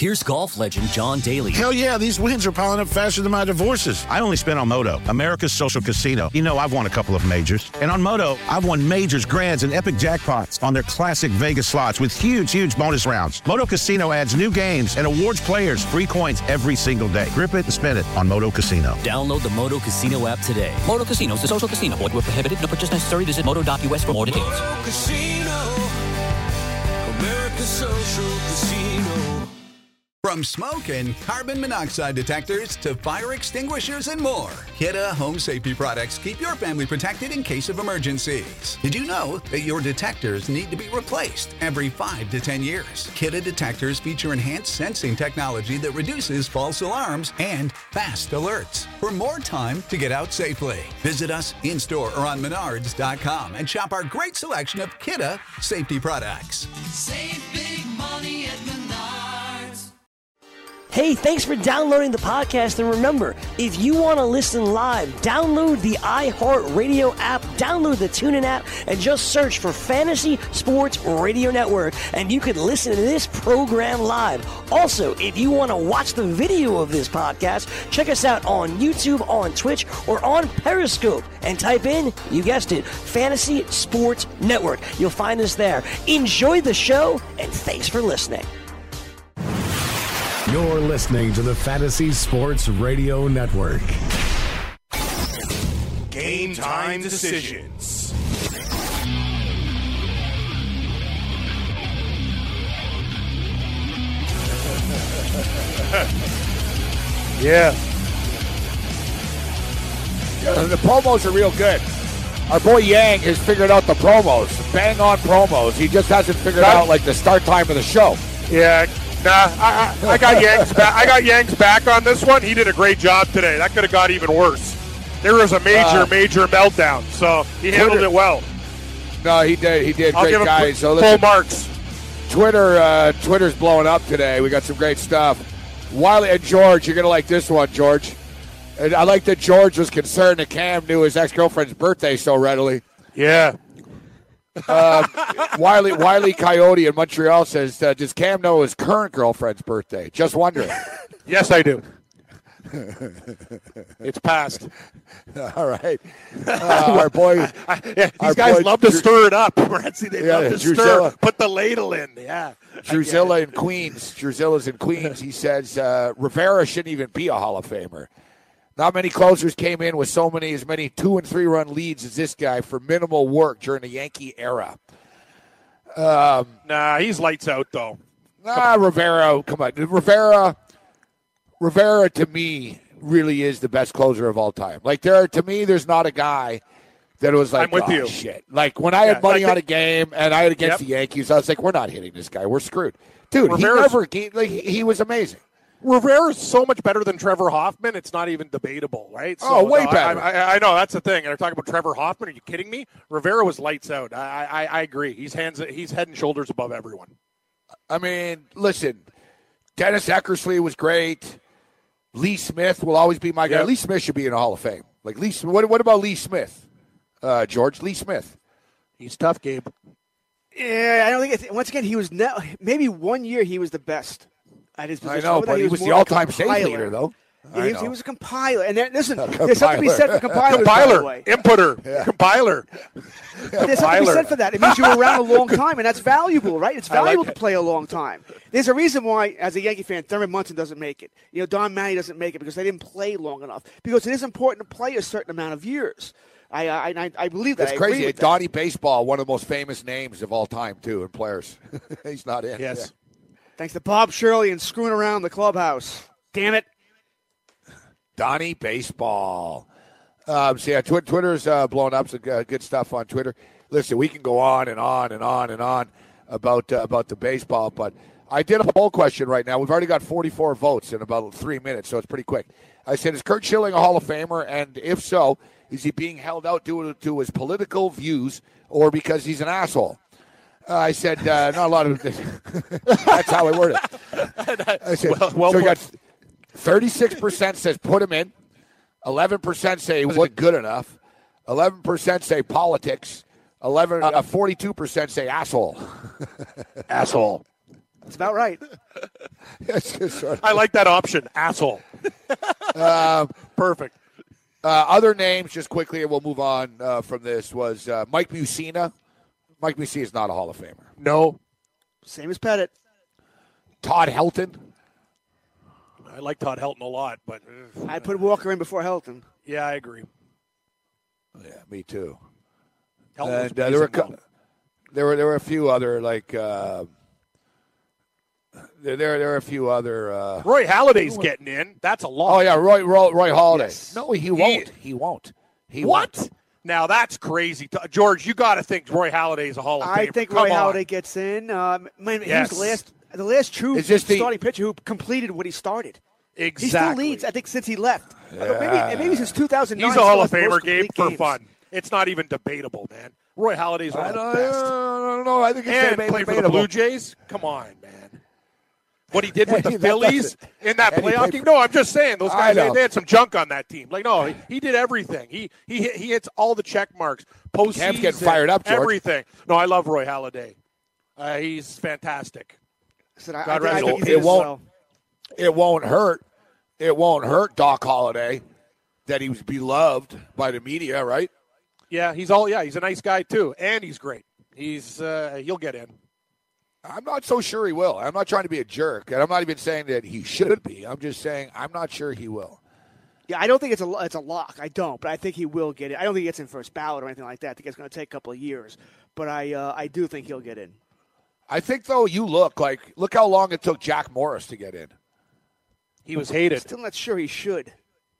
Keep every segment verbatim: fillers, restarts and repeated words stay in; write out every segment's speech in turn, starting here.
Here's golf legend John Daly. Hell yeah, these wins are piling up faster than my divorces. I only spent on Moto, America's social casino. You know, I've won a couple of majors. And on Moto, I've won majors, grands, and epic jackpots on their classic Vegas slots with huge, huge bonus rounds. Moto Casino adds new games and awards players free coins every single day. Grip it and spin it on Moto Casino. Download the Moto Casino app today. Moto Casino is a social casino. Void where prohibited. No purchase necessary. Visit moto dot u s for more details. Moto Casino, America's social casino. From smoke and carbon monoxide detectors to fire extinguishers and more, Kidde Home Safety products keep your family protected in case of emergencies. Did you know that your detectors need to be replaced every five to ten years? Kidde detectors feature enhanced sensing technology that reduces false alarms and fast alerts for more time to get out safely. Visit us in-store or on menards dot com and shop our great selection of Kidde safety products. Save big money at Menards. Hey, thanks for downloading the podcast. And remember, if you want to listen live, download the iHeartRadio app, download the TuneIn app, and just search for Fantasy Sports Radio Network, and you can listen to this program live. Also, if you want to watch the video of this podcast, check us out on YouTube, on Twitch, or on Periscope, and type in, you guessed it, Fantasy Sports Network. You'll find us there. Enjoy the show, and thanks for listening. You're listening to the Fantasy Sports Radio Network. Game time decisions. Yeah. yeah. The promos are real good. Our boy Yang has figured out the promos. Bang on promos. He just hasn't figured out like the start time of the show. Yeah. Nah, I, I, I got Yang's back. I got Yang's back on this one. He did a great job today. That could have got even worse. There was a major, uh, major meltdown. So he handled Twitter, it well. No, he did. He did. I'll great give him guys. full So listen, marks. Twitter, uh, Twitter's blowing up today. We got some great stuff. Wiley and George, you're gonna like this one, George. And I like that George was concerned that Cam knew his ex-girlfriend's birthday so readily. Yeah. um, Wiley Wiley Coyote in Montreal says, uh, does Cam know his current girlfriend's birthday? Just wondering. Yes, I do. It's past. All right. Uh, our boy. I, I, yeah, these our guys boy, love to Dru- stir it up. Rancy, they yeah, love to Drusilla. stir. Put the ladle in. Yeah. Drusilla in Queens. Drusilla's in Queens. He says uh, Rivera shouldn't even be a Hall of Famer. Not many closers came in with so many, as many two and three run leads as this guy for minimal work during the Yankee era. Um, nah, he's lights out though. Nah, Rivera, come on, Rivera. Rivera to me really is the best closer of all time. Like there, to me, there's not a guy that was like, I'm with oh, you. shit. Like when I had yeah, money like on a game and I had against yep. the Yankees, I was like, we're not hitting this guy. We're screwed, dude. Rivera's, he never, he, like, he was amazing. Rivera's so much better than Trevor Hoffman, it's not even debatable, right? So, oh, way no, better. I, I, I know, that's the thing. And I'm talking about Trevor Hoffman. Are you kidding me? Rivera was lights out. I, I, I agree. He's hands. He's head and shoulders above everyone. I mean, listen, Dennis Eckersley was great. Lee Smith will always be my guy. Yep. Lee Smith should be in the Hall of Fame. Like Lee. What, what about Lee Smith, uh, George? Lee Smith. He's tough, Gabe. Yeah, I don't think. It's, once again, he was ne- maybe one year he was the best. At his position. I know, but he was, was the all-time save leader, though. Yeah, he, was, he was a compiler. And there, listen, there's something to be said for compilers. Compiler, by inputter, yeah. compiler. There's something to be said for that. It means you were around a long time, and that's valuable, right? It's valuable like to play a long time. There's a reason why, as a Yankee fan, Thurman Munson doesn't make it. You know, Don Mattingly doesn't make it because they didn't play long enough. Because it is important to play a certain amount of years. I I, I, I believe that. That's I crazy. With Donnie that. Baseball, one of the most famous names of all time, too, in players. He's not in. Yes. Yeah. Thanks to Bob Shirley and screwing around the clubhouse. Damn it. Donnie Baseball. Um, so, yeah, tw- Twitter's uh, blowing up. Some uh, good stuff on Twitter. Listen, we can go on and on and on and on about uh, about the baseball, but I did a poll question right now. We've already got forty-four votes in about three minutes, so it's pretty quick. I said, is Curt Schilling a Hall of Famer? And if so, is he being held out due to his political views or because he's an asshole? Uh, I said, uh, not a lot of – that's how I worded it. I said, well, well so we got thirty-six percent says put him in, eleven percent say what good enough, eleven percent say politics, eleven, uh, forty-two percent say asshole. Asshole. That's about right. That's just sort of, I like that option, asshole. uh, Perfect. uh, other names, just quickly, and we'll move on uh, from this, was uh, Mike Mussina. Mike Mussina is not a Hall of Famer. No. Same as Pettit. Todd Helton. I like Todd Helton a lot, but uh, I put Walker in before Helton. yeah, I agree. Yeah, me too. Helton was And, uh, there were a amazing, cou- there were there were a few other like uh, there there there were a few other. Uh, Roy Halladay's getting in. That's a lot. oh yeah, Roy Roy, Roy Halladay. Yes. No, he won't. He won't. He What? won't. Now that's crazy, George. You got to think Roy Halladay is a Hall of Famer. I think Come Roy on. Halladay gets in. Um, man, Yes. He was the last, the last true It's just the- starting pitcher who completed what he started. Exactly. He still leads, I think, since he left. Yeah. Maybe, maybe since two thousand nine. He's a still Hall of has the most Famer, Gabe, complete for games. fun. It's not even debatable, man. Roy Halladay's one I of don't, the best. I don't know. I think it's And debate- played for the debatable. Blue Jays. Come on, man. What he did with Hey, the that Phillies doesn't- in that and he playoff played game. for- No, I'm just saying those I guys. They, know. they had some junk on that team. Like no, he, he did everything. He he hit- he hits all the check marks. Postseason, Cam's getting fired up, George. Everything. No, I love Roy Halladay. Uh, he's fantastic. I said, I, God I, I rest think his he's soul. in It as won't- well. It won't hurt. It won't hurt Doc Holliday that he was beloved by the media, right? Yeah, he's all. Yeah, he's a nice guy too, and he's great. He's uh, he'll get in. I'm not so sure he will. I'm not trying to be a jerk, and I'm not even saying that he should be. I'm just saying I'm not sure he will. Yeah, I don't think it's a it's a lock. I don't, but I think he will get it. I don't think he gets in first ballot or anything like that. I think it's going to take a couple of years, but I uh, I do think he'll get in. I think though you look like look how long it took Jack Morris to get in. He was hated. Still not sure he should.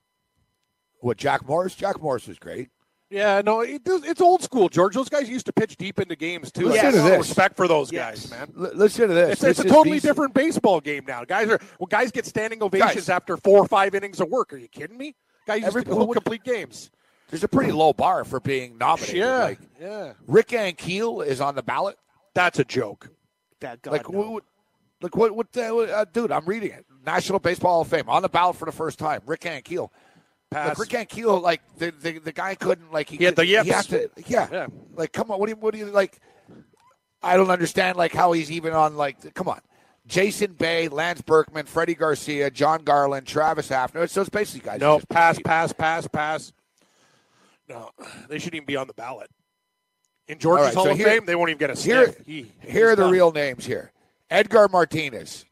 What Jack Morris? Jack Morris was great. Yeah, no, it, it's old school, George. Those guys used to pitch deep into games too. Listen I to have this. respect for those Yes. guys, man. L- listen to this. It's, it's This a is totally B C. different baseball game now. Guys are well, guys get standing ovations Guys. after four or five innings of work. Are you kidding me? Guys used Every- to go complete games. There's a pretty low bar for being nominated. Yeah, Like, yeah. Rick Ankiel is on the ballot. That's a joke. That God, Like, no. what, like what? What? The, uh, dude, I'm reading it. National Baseball Hall of Fame on the ballot for the first time. Rick Ankiel. Pass. Like Rick Ankiel, like the, the the guy couldn't like he, He had the yips. He had to, yeah. Yeah. Like, come on, what do you what do you like? I don't understand like how he's even on like. Come on, Jason Bay, Lance Berkman, Freddie Garcia, John Garland, Travis Hafner. So it's basically guys. No, who just pass, beat. pass, pass, pass. No, they shouldn't even be on the ballot. In All George's right, Hall so of here- Fame, they won't even get a Here, sniff. He, here are he's the done. real names here. Edgar Martinez.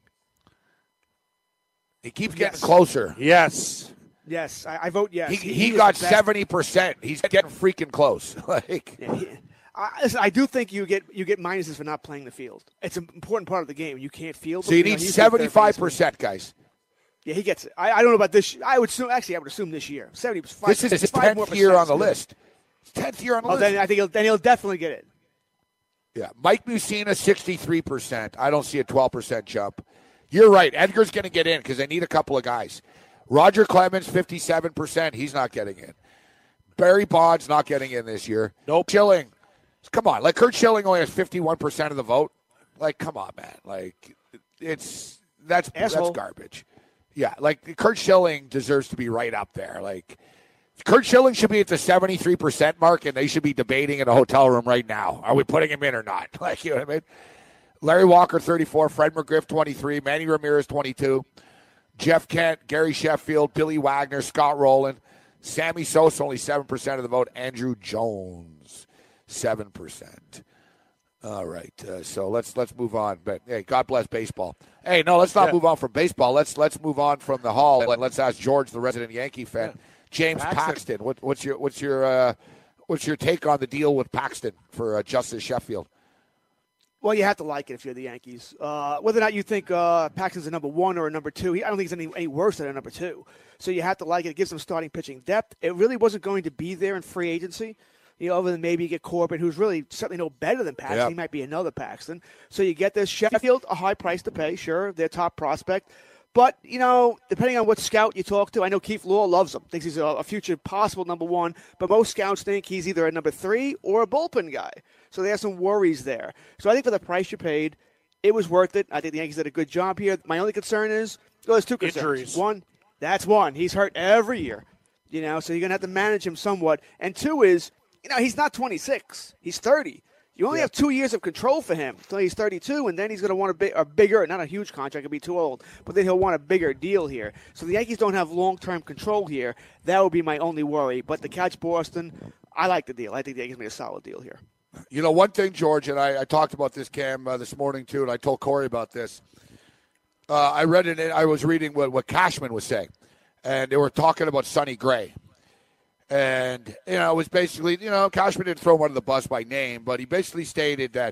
He keeps getting Yes. closer. Yes. Yes, I, I vote yes. He, He he is got the best. seventy percent. He's getting freaking close. Like, Yeah, he- I, listen, I do think you get you get minuses for not playing the field. It's an important part of the game. You can't field. so you them. need know, he's a third seventy-five baseman. percent, guys. Yeah, he gets it. I, I don't know about this. I would assume. Actually, I would assume this year. Seventy-five. This is his five more tenth year percent on the is good. list. tenth year on the Oh, list. then I think he'll, then he'll definitely get it. Yeah, Mike Mussina, sixty-three percent. I don't see a twelve percent jump. You're right. Edgar's going to get in because they need a couple of guys. Roger Clemens, fifty-seven percent. He's not getting in. Barry Bonds not getting in this year. Nope. Schilling. Come on. Like, Kurt Schilling only has fifty-one percent of the vote. Like, come on, man. Like, it's that's Asshole. that's garbage. Yeah, like, Kurt Schilling deserves to be right up there. Like, Kurt Schilling should be at the seventy-three percent mark, and they should be debating in a hotel room right now. Are we putting him in or not? Like, you know what I mean? Larry Walker, thirty-four. Fred McGriff, twenty-three. Manny Ramirez, twenty-two. Jeff Kent, Gary Sheffield, Billy Wagner, Scott Rowland. Sammy Sosa, only seven percent of the vote. Andrew Jones, seven percent. All right, uh, so let's let's move on. But hey, God bless baseball. Hey, no, let's not Yeah. move on from baseball. Let's let's move on from the hall and let's ask George, the resident Yankee fan, Yeah. James Paxton. Paxton. What, what's your what's your uh, what's your take on the deal with Paxton for uh, Justice Sheffield? Well, you have to like it if you're the Yankees. Uh, whether or not you think uh, Paxton's a number one or a number two, he, I don't think he's any, any worse than a number two. So you have to like it. It gives them starting pitching depth. It really wasn't going to be there in free agency. You know, other than maybe you get Corbin, who's really certainly no better than Paxton. Yep. He might be another Paxton. So you get this. Sheffield, a high price to pay, sure. Their top prospect. But, you know, depending on what scout you talk to, I know Keith Law loves him, thinks he's a, a future possible number one. But most scouts think he's either a number three or a bullpen guy. So they have some worries there. So I think for the price you paid, it was worth it. I think the Yankees did a good job here. My only concern is, well, there's two concerns. Injuries. One, that's one. He's hurt every year, you know, so you're going to have to manage him somewhat. And two is, you know, he's not twenty-six. He's thirty. You only Yeah. have two years of control for him until he's thirty-two, and then he's going to want a, big, a bigger, not a huge contract, it'll be too old, but then he'll want a bigger deal here. So the Yankees don't have long-term control here. That would be my only worry. But to catch Boston, I like the deal. I think the Yankees made a solid deal here. You know, one thing, George, and I, I talked about this, Cam, uh, this morning, too, and I told Corey about this. Uh, I read it, I was reading what, what Cashman was saying, and they were talking about Sonny Gray. And, you know, it was basically, you know, Cashman didn't throw him under the bus by name, but he basically stated that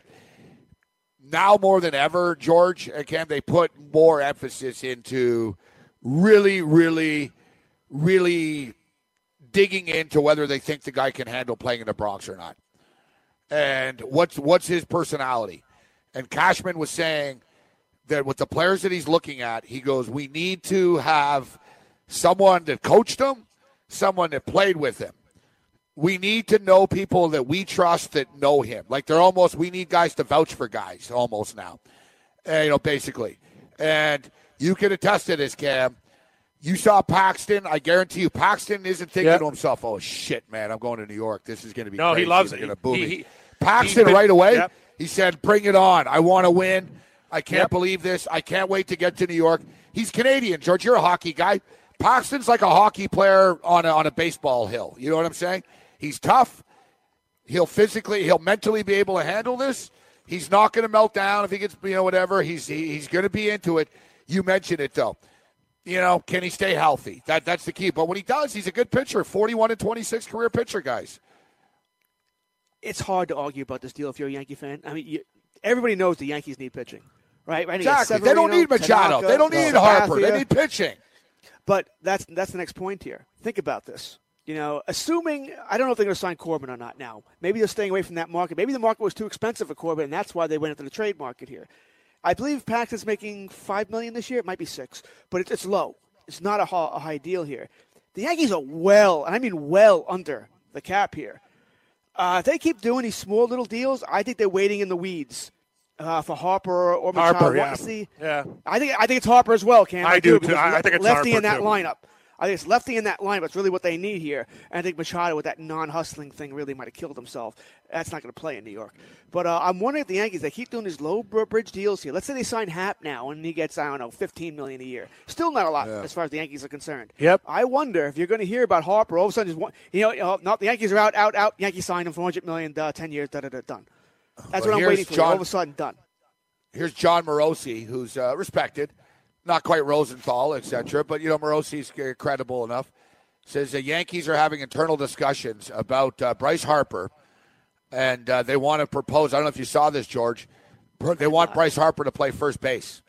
now more than ever, George and Cam, they put more emphasis into really, really, really digging into whether they think the guy can handle playing in the Bronx or not. And what's what's his personality. And Cashman was saying that with the players that he's looking at, he goes, we need to have someone that coached him, someone that played with him. We need to know people that we trust that know him. Like they're almost, we need guys to vouch for guys almost now, uh, you know, basically. And you can attest to this, Cam. You saw Paxton. I guarantee you Paxton isn't thinking Yep. to himself, oh, shit, man, I'm going to New York. This is going to be No, crazy. he loves They're it. going to boo He- me. he- Paxton been- right away, yep. he said, bring it on. I want to win. I can't Yep. believe this. I can't wait to get to New York. He's Canadian, George. You're a hockey guy. Paxton's like a hockey player on a, on a baseball hill. You know what I'm saying? He's tough. He'll physically, he'll mentally be able to handle this. He's not going to melt down if he gets, you know, whatever. He's he, he's going to be into it. You mentioned it, though. You know, can he stay healthy? That That's the key. But when he does, he's a good pitcher. forty-one and twenty-six career pitcher, guys. It's hard to argue about this deal if you're a Yankee fan. I mean, you, everybody knows the Yankees need pitching, right? right? Exactly. They don't need Machado. They don't need Harper. They need pitching. But that's that's the next point here. Think about this. You know, assuming, I don't know if they're going to sign Corbin or not now. Maybe they're staying away from that market. Maybe the market was too expensive for Corbin, and that's why they went into the trade market here. I believe Paxton's making five million dollars this year. It might be six, but it's, it's low. It's not a, ha- a high deal here. The Yankees are well, and I mean well under the cap here. Uh, if they keep doing these small little deals, I think they're waiting in the weeds uh, for Harper or Machado. Harper, yeah. See, yeah. I think I think it's Harper as well, Cam. I do, because too. I- I think it's lefty Harper, in that too. lineup. I think it's lefty in that lineup. It's really what they need here. And I think Machado with that non-hustling thing really might have killed himself. That's not going to play in New York. But uh, I'm wondering if the Yankees, they keep doing these low bridge deals here. Let's say they sign Happ now and he gets, I don't know, fifteen million dollars a year. Still not a lot Yeah. as far as the Yankees are concerned. Yep. I wonder if you're going to hear about Harper all of a sudden, just one, you know, uh, not the Yankees are out, out, out. Yankees signed him for one hundred million dollars, uh, ten years, da da da, done. That's Well, what I'm here's waiting for. John- All of a sudden, done. Here's John Morosi, who's uh, respected, not quite Rosenthal, et cetera, but, you know, Morosi's uh, credible enough. Says the Yankees are having internal discussions about uh, Bryce Harper, and uh, they want to propose. I don't know if you saw this, George. They want Bryce Harper to play first base.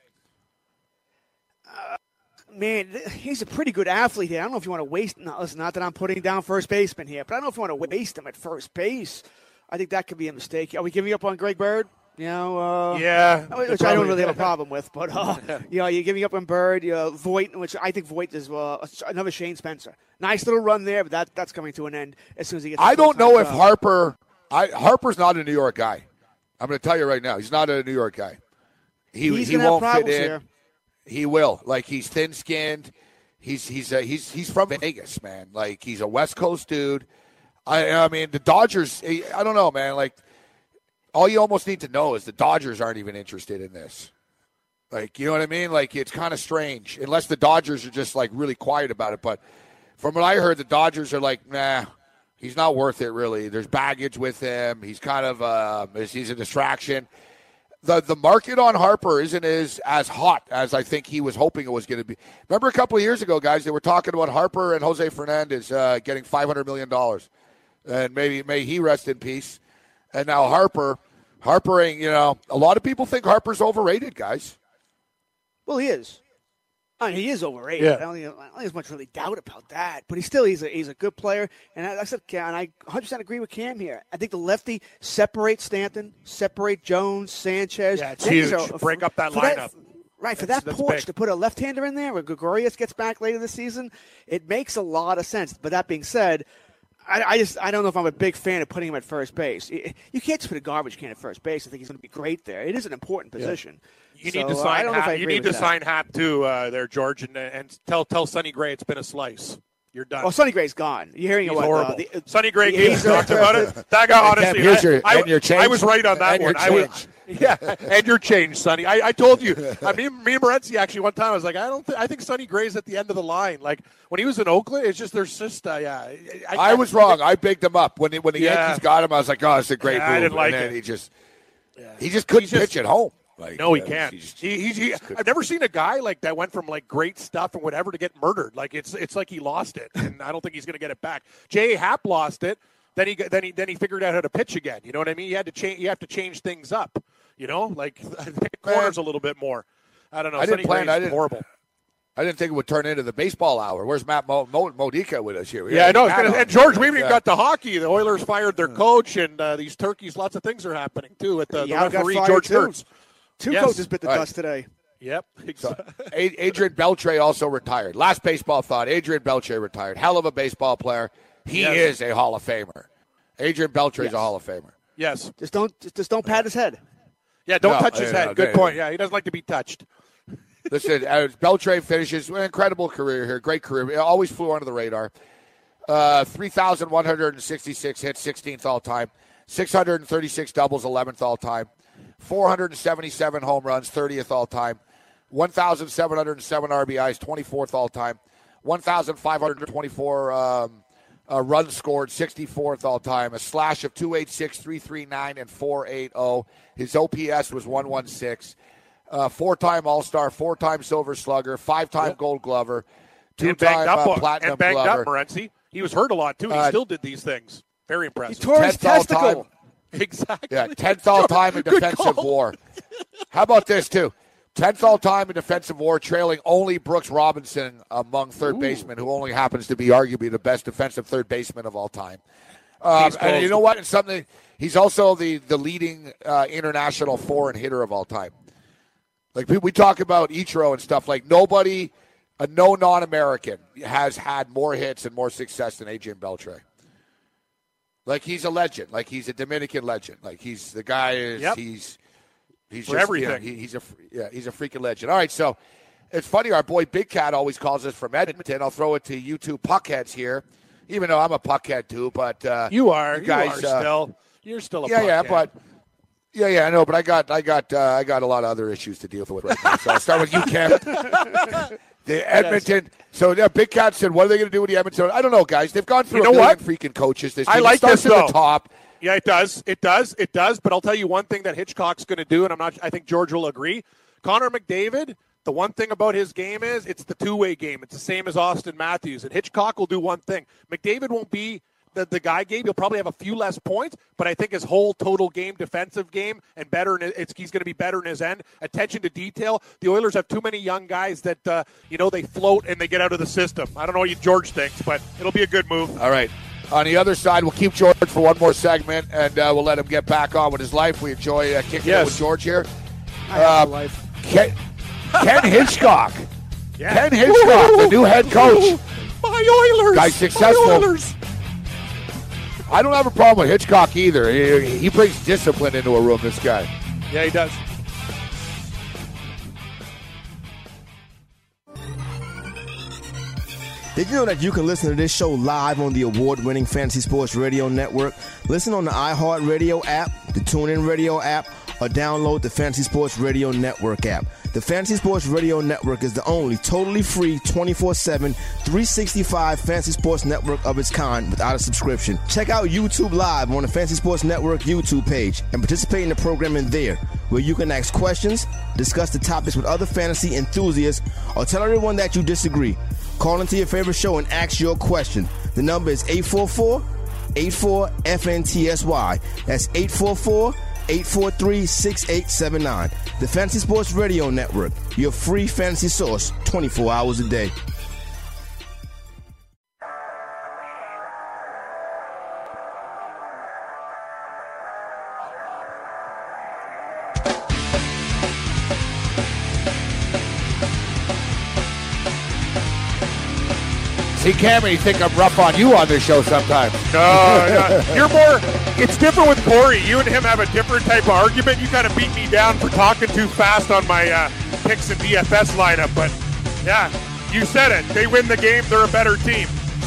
Uh, man, th- he's a pretty good athlete here. I don't know if you want to waste. No, listen, not that I'm putting down first baseman here, but I don't know if you want to waste him at first base. I think that could be a mistake. Are we giving up on Greg Bird? You know, uh, Yeah, which I don't really have a problem with. But uh, you know, you're giving up on Bird, you know, Voit, which I think Voit is uh, another Shane Spencer. Nice little run there, but that that's coming to an end as soon as he gets. I don't know if job. Harper. I, Harper's not a New York guy. I'm going to tell you right now, he's not a New York guy. He He's he gonna have won't fit problems in. here. He will. Like he's thin skinned. He's he's uh, he's he's from Vegas, man. Like he's a West Coast dude. I I mean the Dodgers. I don't know, man. Like. All you almost need to know is the Dodgers aren't even interested in this. Like, you know what I mean? Like, it's kind of strange, unless the Dodgers are just, like, really quiet about it. But from what I heard, the Dodgers are like, nah, he's not worth it, really. There's baggage with him. He's kind of uh, he's a distraction. The the market on Harper isn't as, as hot as I think he was hoping it was going to be. Remember a couple of years ago, guys, they were talking about Harper and Jose Fernandez uh, getting five hundred million dollars. And maybe may he rest in peace. And now Harper, Harper, ain't, you know, a lot of people think Harper's overrated, guys. Well, he is. I mean, he is overrated. Yeah. I, don't think, I don't think there's much really doubt about that. But he's still he's a he's a good player. And I, I said, and I one hundred percent agree with Cam here. I think the lefty separate Stanton, separate Jones, Sanchez. Yeah, it's Yankees huge. are- Break up that for lineup. Right, for That's- that that's porch big. to put a left-hander in there when Gregorius gets back later this season, it makes a lot of sense. But that being said, I, I just I don't know if I'm a big fan of putting him at first base. You you can't just put a garbage can at first base. I think he's going to be great there. It is an important position. You So, need to uh, I sign. don't know if I Hap, you agree need with to that. sign Hap too, uh, there, George, and, and tell tell Sonny Gray it's been a slice. You're done. Oh, Sonny Gray's gone. You're hearing He's what? horrible. Uh, the, Sonny Gray yeah, gave talked about it. That guy, honestly, Here's your, I, and your change. I was right on that and one. Your I was, yeah, and your change, Sonny. I, I told you. I mean, me and Morency actually one time I was like, I don't. Th- I think Sonny Gray's at the end of the line. Like when he was in Oakland, it's just there's just uh, yeah. I, I was wrong. I bigged him up when he, when the Yeah. Yankees got him. I was like, oh, it's a great Yeah, move. I didn't like and then it. He just he just couldn't He's just- pitch at home. Like, No, he uh, can't. he's- He, he's, he, I've never seen a guy like that went from like great stuff and whatever to get murdered. Like it's it's like he lost it, and I don't think he's going to get it back. J A. Happ lost it. Then he then he then he figured out how to pitch again. You know what I mean? You had to change. You have to change things up. You know, like pick corners a little bit more. I don't know. I didn't Sonny plan. Gray's I didn't. horrible. I didn't think it would turn into the baseball hour. Where's Matt Mo- Mo- Modica with us here? We Yeah, I gotta know. get It's gonna, Matt and on. George, we haven't even Yeah. got the hockey. The Oilers fired their coach, and uh, these turkeys. Lots of things are happening too. At the, the Yeah, I got referee, fired, George too. Kurtz. two Yes. coaches bit the All right. dust today. Yep. So, A- Adrian Beltre also retired. Last baseball thought. Adrian Beltre retired. Hell of a baseball player. He Yes. is a Hall of Famer. Adrian Beltre is Yes. a Hall of Famer. Yes. Just don't just, just don't pat his head. Yeah. Don't No, touch his yeah, head. no, Good yeah, point. yeah. Yeah, he doesn't like to be touched. Listen, as Beltre finishes, an incredible career here. Great career. Always flew under the radar. Uh, three thousand one hundred sixty-six hits, sixteenth all-time. six hundred thirty-six doubles, eleventh all-time. four hundred seventy-seven home runs, thirtieth all-time. one thousand seven hundred seven R B Is, twenty-fourth all-time. one thousand five hundred twenty-four um, uh, runs scored, sixty-fourth all-time. A slash of two eighty-six, three thirty-nine, and four eighty. His O P S was one sixteen. Uh, four-time All-Star, four-time Silver Slugger, five-time Yep. Gold Glover, And banged two-time up, uh, on- Platinum and banged Glover. up, Morency. He was hurt a lot too. He Uh, still did these things. Very He impressive. tore his tenth all-time. testicle. Exactly. Yeah, tenth all-time in Good defensive call. war. How about this, too? tenth all-time in defensive war, trailing only Brooks Robinson among third Ooh. basemen, who only happens to be arguably the best defensive third baseman of all time. Um, He's and close. you know what? It's something. He's also the, the leading uh, international foreign hitter of all time. Like, we, we talk about Ichiro and stuff. Like, nobody, a no non-American, has had more hits and more success than Adrian Beltre. Like, he's a legend. Like, he's a Dominican legend. Like, he's the guy is Yep. he's he's For just, everything. You know, he, he's a yeah, he's a freaking legend. All right, so it's funny. Our boy Big Cat always calls us from Edmonton. I'll throw it to you two puckheads here, even though I'm a puckhead too. But uh, You are. you guys. you are uh, still. You're still a yeah, yeah, puckhead. but yeah, yeah, I know. But I got, I got, uh, I got a lot of other issues to deal with right now. So I'll start with you, Cam. The Edmonton. So yeah, Big Cat said, "What are they going to do with the Edmonton?" I don't know, guys. They've gone through You know a million what? freaking coaches. This I team. It like starts this, at though. the top. Yeah, it does. It does. It does. But I'll tell you one thing that Hitchcock's going to do, and I'm not. I think George will agree. Connor McDavid. The one thing about his game is it's the two-way game. It's the same as Austin Matthews. And Hitchcock will do one thing. McDavid won't be the, the guy game. He'll probably have a few less points, but I think his whole total game, defensive game, and better. In it's, he's going to be better in his end. Attention to detail. The Oilers have too many young guys that, uh, you know, they float and they get out of the system. I don't know what you George thinks, but it'll be a good move. All right. On the other side, we'll keep George for one more segment, and uh, we'll let him get back on with his life. We enjoy uh, kicking Yes. it with George here. I have Uh, a life. Ken, Ken Hitchcock. Yeah. Ken Hitchcock, the new head coach. My Oilers. Guy's successful. My Oilers. I don't have a problem with Hitchcock either. He, he brings discipline into a room, this guy. Yeah, he does. Did you know that you can listen to this show live on the award-winning Fantasy Sports Radio Network? Listen on the iHeartRadio app, the TuneIn Radio app, or download the Fantasy Sports Radio Network app. The Fantasy Sports Radio Network is the only totally free twenty-four seven, three sixty-five Fantasy Sports Network of its kind without a subscription. Check out YouTube Live on the Fantasy Sports Network YouTube page and participate in the programming there, where you can ask questions, discuss the topics with other fantasy enthusiasts, or tell everyone that you disagree. Call into your favorite show and ask your question. The number is eight four four, eight four, F N T S Y. That's eight four four, eight four three, six eight seven nine. The Fantasy Sports Radio Network, your free fantasy source twenty-four hours a day. See, Cameron, you think I'm rough on you on this show sometimes. No, no, you're more. It's different with Corey. You and him have a different type of argument. You kind of beat me down for talking too fast on my uh, picks and D F S lineup. But yeah, you said it. They win the game. They're a better team.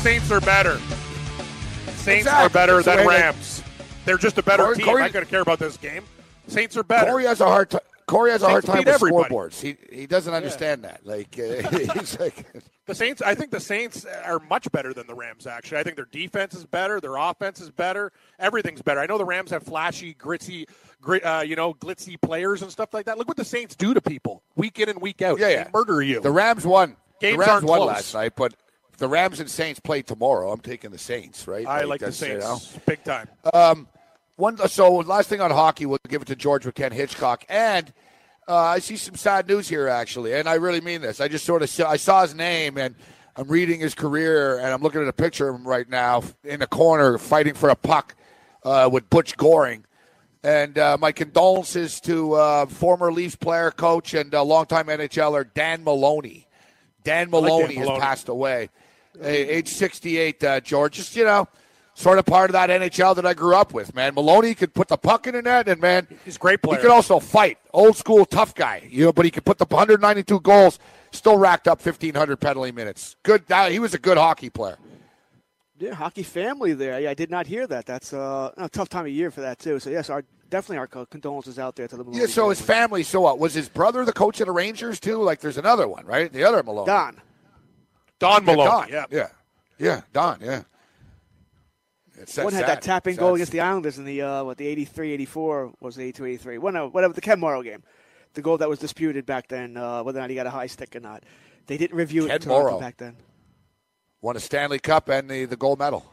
Saints are better. Saints Exactly. are better That's the than way they- Rams. They're just a better Corey- team. Corey- I'm going to care about this game. Saints are better. Corey has a hard time. Corey has a hard Saints time beat with everybody. scoreboards. He he doesn't understand that. Like uh, he's like The Saints, I think the Saints are much better than the Rams, actually. I think their defense is better. Their offense is better. Everything's better. I know the Rams have flashy, gritty, grit, uh, you know, glitzy players and stuff like that. Look what the Saints do to people week in and week out. Yeah, They yeah. murder you. the Rams won. Games the Rams aren't won close. last night, but if the Rams and Saints play tomorrow, I'm taking the Saints. Right? I like the that's, you Saints know. big time. Um, one. So last thing on hockey, we'll give it to George with Ken Hitchcock, and uh, I see some sad news here actually, and I really mean this. I just sort of saw, I saw his name, and I'm reading his career, and I'm looking at a picture of him right now in the corner fighting for a puck uh, with Butch Goring. And uh, my condolences to uh, former Leafs player, coach, and uh, longtime N H L er Dan Maloney. Dan I like Dan Maloney has Maloney. passed away, uh, age sixty-eight. Uh, George, just you know, sort of part of that N H L that I grew up with. Man, Maloney could put the puck in the net, and man, He's a great player. he could also fight. Old school tough guy, you know. But he could put the one hundred ninety-two goals, still racked up fifteen hundred penalty minutes. Good. Uh, he was a good hockey player. Yeah, hockey family there. Yeah, I did not hear that. That's uh, a tough time of year for that too. So yes, our definitely our co- condolences out there to the Maloney Yeah. So family. his family. So what? Was his brother the coach of the Rangers too? Like, there's another one, right? The other Maloney. Don. Don Yeah, Maloney. Don. Yeah. Yeah. Yeah. Don. Yeah. It's One had sad. that tapping Sad. goal against the Islanders in the uh, what the eighty-three eighty-four was the eighty-two eighty-three. Well, no, whatever the Ken Morrow game, the goal that was disputed back then, uh, whether or not he got a high stick or not. They didn't review Ken it in Toronto Morrow. back then. Won a Stanley Cup and the, the gold medal.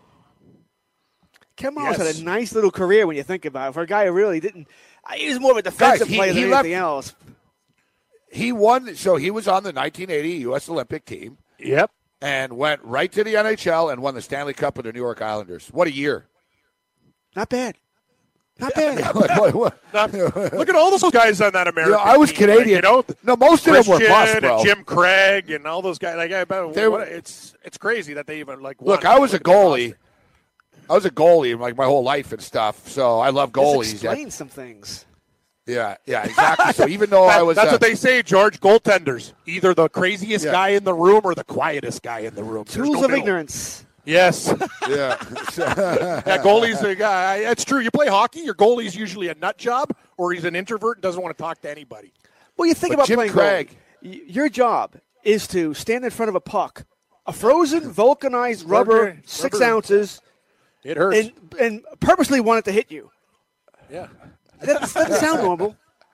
Ken Morrow's Yes. had a nice little career when you think about it. For a guy who really didn't, uh, he was more of a defensive Guys, he- player he than left- anything else. He won. So he was on the nineteen eighty U S Olympic team Yep. and went right to the N H L and won the Stanley Cup with the New York Islanders. What a year! Not bad. Not bad. What- what- what- Now, look at all those guys on that American You know, I was team, Canadian. You know, No, most of them were Christian bust, bro. and Jim Craig and all those guys. Like, I bet, They were- what, it's it's crazy that they even like. Look, won. I was a Look at the goalie. roster. I was a goalie like my whole life and stuff. So I love This goalies. explains some things. Yeah, yeah, exactly. So even though I That- was, that's uh, what they say, George. Goaltenders, either the craziest Yeah. guy in the room or the quietest guy in the room. There's Tools no of middle. ignorance. Yes. yeah, Yeah, goalie's a guy. It's true. You play hockey, your goalie's usually a nut job, or he's an introvert and doesn't want to talk to anybody. Well, you think But about Jim playing Craig- goalie. Y- Your job is to stand in front of a puck, a frozen, vulcanized rubber, Rubber- six rubber. ounces, It hurts. and and purposely want it to hit you. yeah. That doesn't sound normal.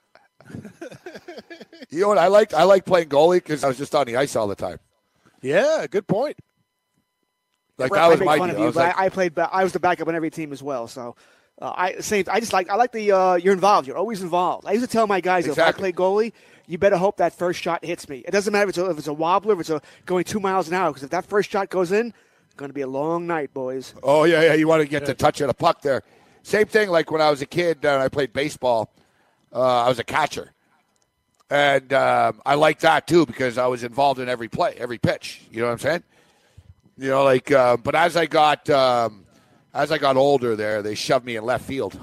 you know what? I liked I liked playing goalie because I was just on the ice all the time. Yeah, good point. Like Well, that was I make my fun deal. of I you, was but like, I, I played. ba- I was the backup on every team as well. So, uh, I same. I just like. I like the. Uh, you're involved. You're always involved. I used to tell my guys, Exactly. if I play goalie, you better hope that first shot hits me. It doesn't matter if it's a, if it's a wobbler, if it's a going two miles an hour. Because if that first shot goes in, it's going to be a long night, boys. oh yeah, yeah. You want to get the touch of the puck there. Same thing. Like when I was a kid and I played baseball, uh, I was a catcher, and um, I liked that too because I was involved in every play, every pitch. You know what I'm saying? You know, like. Uh, but as I got um, as I got older, there they shoved me in left field.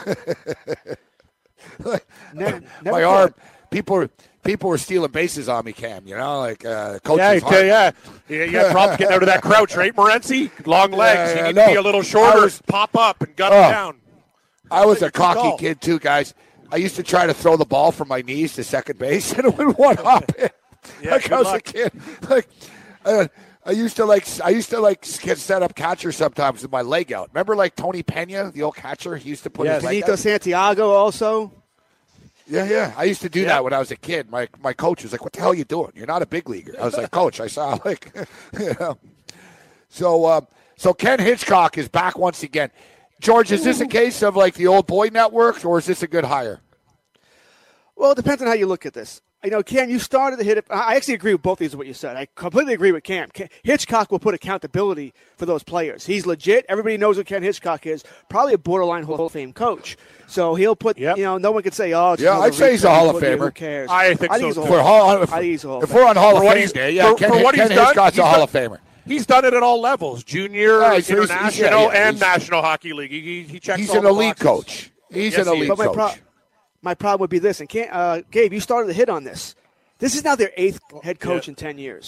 Like, Never, never my thought- arm, people were people were stealing bases on me, Cam. You know, like uh, coach's Yeah, heart. yeah, yeah. Yeah, you have problems getting out of that crouch, right, Morency? Long legs. Yeah, yeah, you need no. to be a little shorter, I was- pop up, and gun Oh. him down. I was a Good call. cocky kid too, guys. I used to try to throw the ball from my knees to second base, and it would one hop in. Yeah, like good I was luck. a kid. Like uh, I used to like I used to like get set up catcher sometimes with my leg out. Remember, like Tony Pena, the old catcher, he used to put Yes. his leg Benito out. Santiago also. Yeah, yeah. I used to do Yeah. that when I was a kid. My my coach was like, "What the hell are you doing? You're not a big leaguer." I was like, "Coach, I saw like, you know." So, um, so Ken Hitchcock is back once again. George, is this a case of like the old boy network, or is this a good hire? Well, it depends on how you look at this. You know, Cam, you started to hit it. I actually agree with both these, what you said. I completely agree with Cam. Ken, Hitchcock will put accountability for those players. He's legit. Everybody knows what Ken Hitchcock is. Probably a borderline Hall of Fame coach. So he'll put, Yep. you know, no one could say, oh, it's Yeah, another I'd say he's a retread. Hall of Who Famer. cares? I think so, he's a too. Hall For of Hall, Famer. if, I think he's a Hall if of we're on Hall For of what Fame he's- Day, yeah, for- Ken, for what Ken he's done, Hitchcock's a he's Hall done- of Famer. He's done it at all levels, junior, Yeah, he's- he's- he's- international, yeah, yeah, and he's- National Hockey League. He, he, he checks He's all an the elite boxes. coach. He's Yes, an he is. elite But my, coach. pro- my problem would be this, and can't, uh, Gabe, you started to hit on this. This is now their eighth head coach Yeah. in ten years.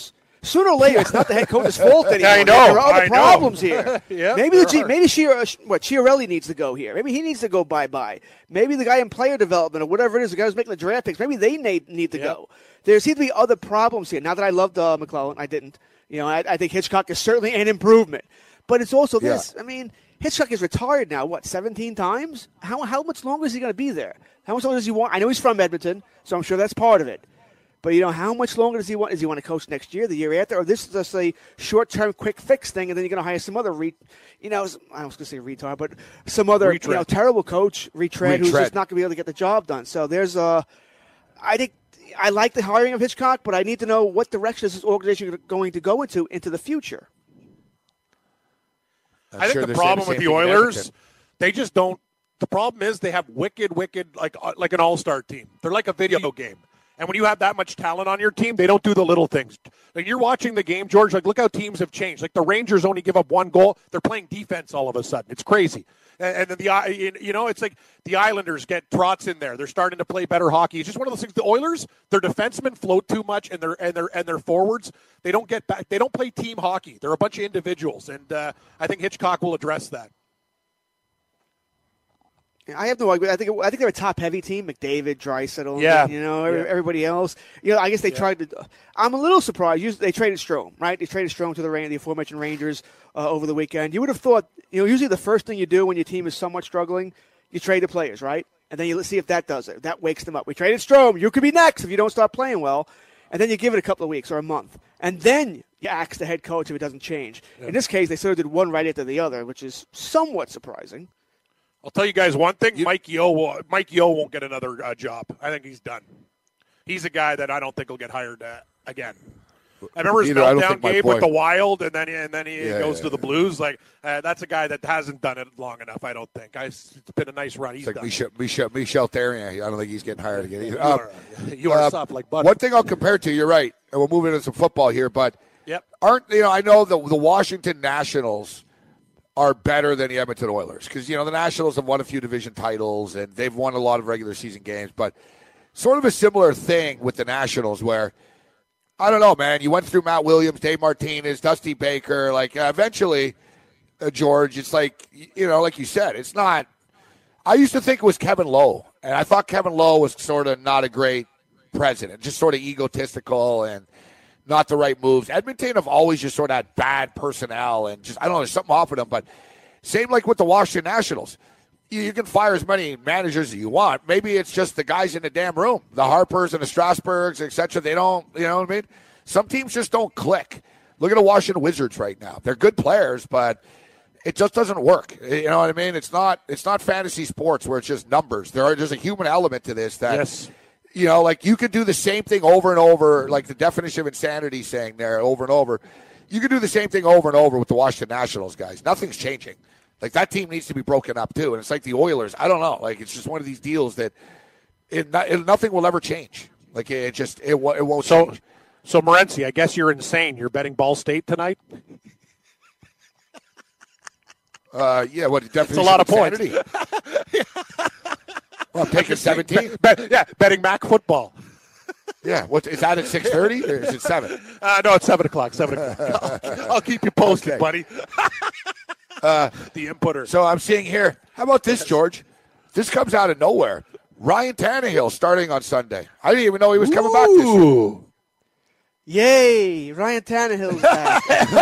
Sooner or later, it's not the head coach's fault anymore. I know. There are other I problems know. here. Yep, maybe the there G, are. maybe Chiar, what Chiarelli needs to go here. Maybe he needs to go bye-bye. Maybe the guy in player development or whatever it is, the guy who's making the draft picks, maybe they need, need to Yep. go. There seem to be other problems here. Not that I loved uh, McClellan. I didn't. You know, I, I think Hitchcock is certainly an improvement. But it's also this. Yeah. I mean, Hitchcock is retired now, what, seventeen times? How how much longer is he going to be there? How much longer does he want? I know he's from Edmonton, so I'm sure that's part of it. But, you know, how much longer does he want? Does he want to coach next year, the year after? Or this is just a short-term, quick fix thing, and then you're going to hire some other, re, you know, I was going to say retard, but some other, Retread. you know, terrible coach, retread, who's Retread. just not going to be able to get the job done. So there's a, I think, I like the hiring of Hitchcock, but I need to know what direction is this organization going to go into into the future. I'm I think sure the they're saying problem the with same the thing in Oilers, Edmonton. they just don't. The problem is they have wicked, wicked, like uh, like an all-star team. They're like a video game. And when you have that much talent on your team, they don't do the little things. Like you're watching the game, George, like look how teams have changed. Like the Rangers only give up one goal. They're playing defense all of a sudden. It's crazy. And, and then the you know, it's like the Islanders get Trotz in there. They're starting to play better hockey. It's just one of those things. The Oilers, their defensemen float too much, and their and their and their forwards, they don't get back. They don't play team hockey. They're a bunch of individuals, and uh, I think Hitchcock will address that. I have no idea. I think I think they're a top-heavy team. McDavid, Draisaitl, Yeah. you know, every, Yeah. everybody else. You know, I guess they Yeah. tried to. I'm a little surprised. Usually they traded Strome, right? They traded Strome to the Rangers, the aforementioned Rangers, uh, over the weekend. You would have thought, you know, usually the first thing you do when your team is somewhat struggling, you trade the players, right? And then you let's see if that does it. That wakes them up. We traded Strome. You could be next if you don't start playing well. And then you give it a couple of weeks or a month, and then you axe the head coach if it doesn't change. Yeah. In this case, they sort of did one right after the other, which is somewhat surprising. I'll tell you guys one thing: Mike Yeo will, Mike Yeo won't get another uh, job. I think he's done. He's a guy that I don't think will get hired uh, again. I remember his Either, I don't meltdown think my game with boy- the Wild, and then and then he Yeah, goes yeah, to the Blues. Like uh, that's a guy that hasn't done it long enough. I don't think. I, it's been a nice run. He's It's like done. Michel, Michel, Michel Therrien. I don't think he's getting hired again either. You Um, are, you are uh, soft like butter. One thing I'll compare to, you're right, and we'll move into some football here, but Yep. aren't, you know, I know the, the Washington Nationals are better than the Edmonton Oilers because, you know, the Nationals have won a few division titles and they've won a lot of regular season games, but sort of a similar thing with the Nationals where, I don't know, man, you went through Matt Williams, Dave Martinez, Dusty Baker, like uh, eventually, uh, George, it's like, you know, like you said, it's not, I used to think it was Kevin Lowe, and I thought Kevin Lowe was sort of not a great president, just sort of egotistical and not the right moves. Edmonton have always just sort of had bad personnel and just, I don't know, there's something off with them. But same like with the Washington Nationals. You, you can fire as many managers as you want. Maybe it's just the guys in the damn room, the Harpers and the Strasburgs, et cetera. They don't, you know what I mean? Some teams just don't click. Look at the Washington Wizards right now. They're good players, but it just doesn't work. You know what I mean? It's not, it's not fantasy sports where it's just numbers. There are, there's a human element to this that Yes. you know, like you could do the same thing over and over, like the definition of insanity saying there over and over. You could do the same thing over and over with the Washington Nationals guys. Nothing's changing. Like that team needs to be broken up too. And it's like the Oilers. I don't know. Like it's just one of these deals that it, it nothing will ever change. Like it just it, it won't So, change. so Morency, I guess you're insane. You're betting Ball State tonight. Uh, yeah, what definition? It's a lot of points. insanity? Well, I'm taking seventeen. Bet, yeah, betting Mac football. Yeah, what is that at six thirty or is it seven? Uh, no, it's seven o'clock. Seven o'clock. I'll, I'll keep you posted, Okay. buddy. Uh, the inputter. So I'm seeing here. How about this, George? This comes out of nowhere. Ryan Tannehill starting on Sunday. I didn't even know he was coming back this year. Yay! Ryan Tannehill's back.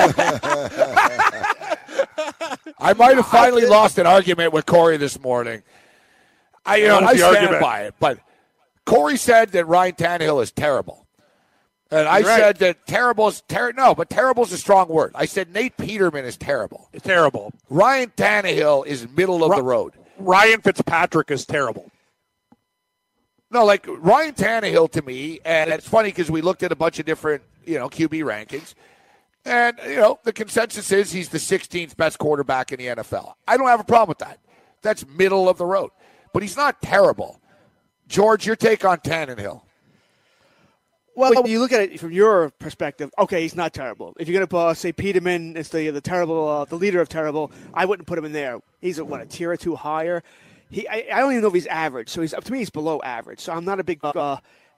I might have finally lost an argument with Corey this morning. I, you know, What is I the stand argument? by it. But Corey said that Ryan Tannehill is terrible. And I You're right. said that terrible is ter- no, but terrible is a strong word. I said Nate Peterman is terrible. It's terrible. Ryan Tannehill is middle of Ri- the road. Ryan Fitzpatrick is terrible. No, like Ryan Tannehill to me, and it's funny because we looked at a bunch of different, you know, Q B rankings, and you know the consensus is he's the sixteenth best quarterback in the N F L. I don't have a problem with that. That's middle of the road, but he's not terrible. George, your take on Tannehill? Well, you look at it from your perspective. Okay, he's not terrible. If you're going to uh, say Peterman is the the terrible, uh, the leader of terrible, I wouldn't put him in there. He's a, what a tier or two higher. He, I, I don't even know if he's average. So he's to me, he's below average. So I'm not a big, uh,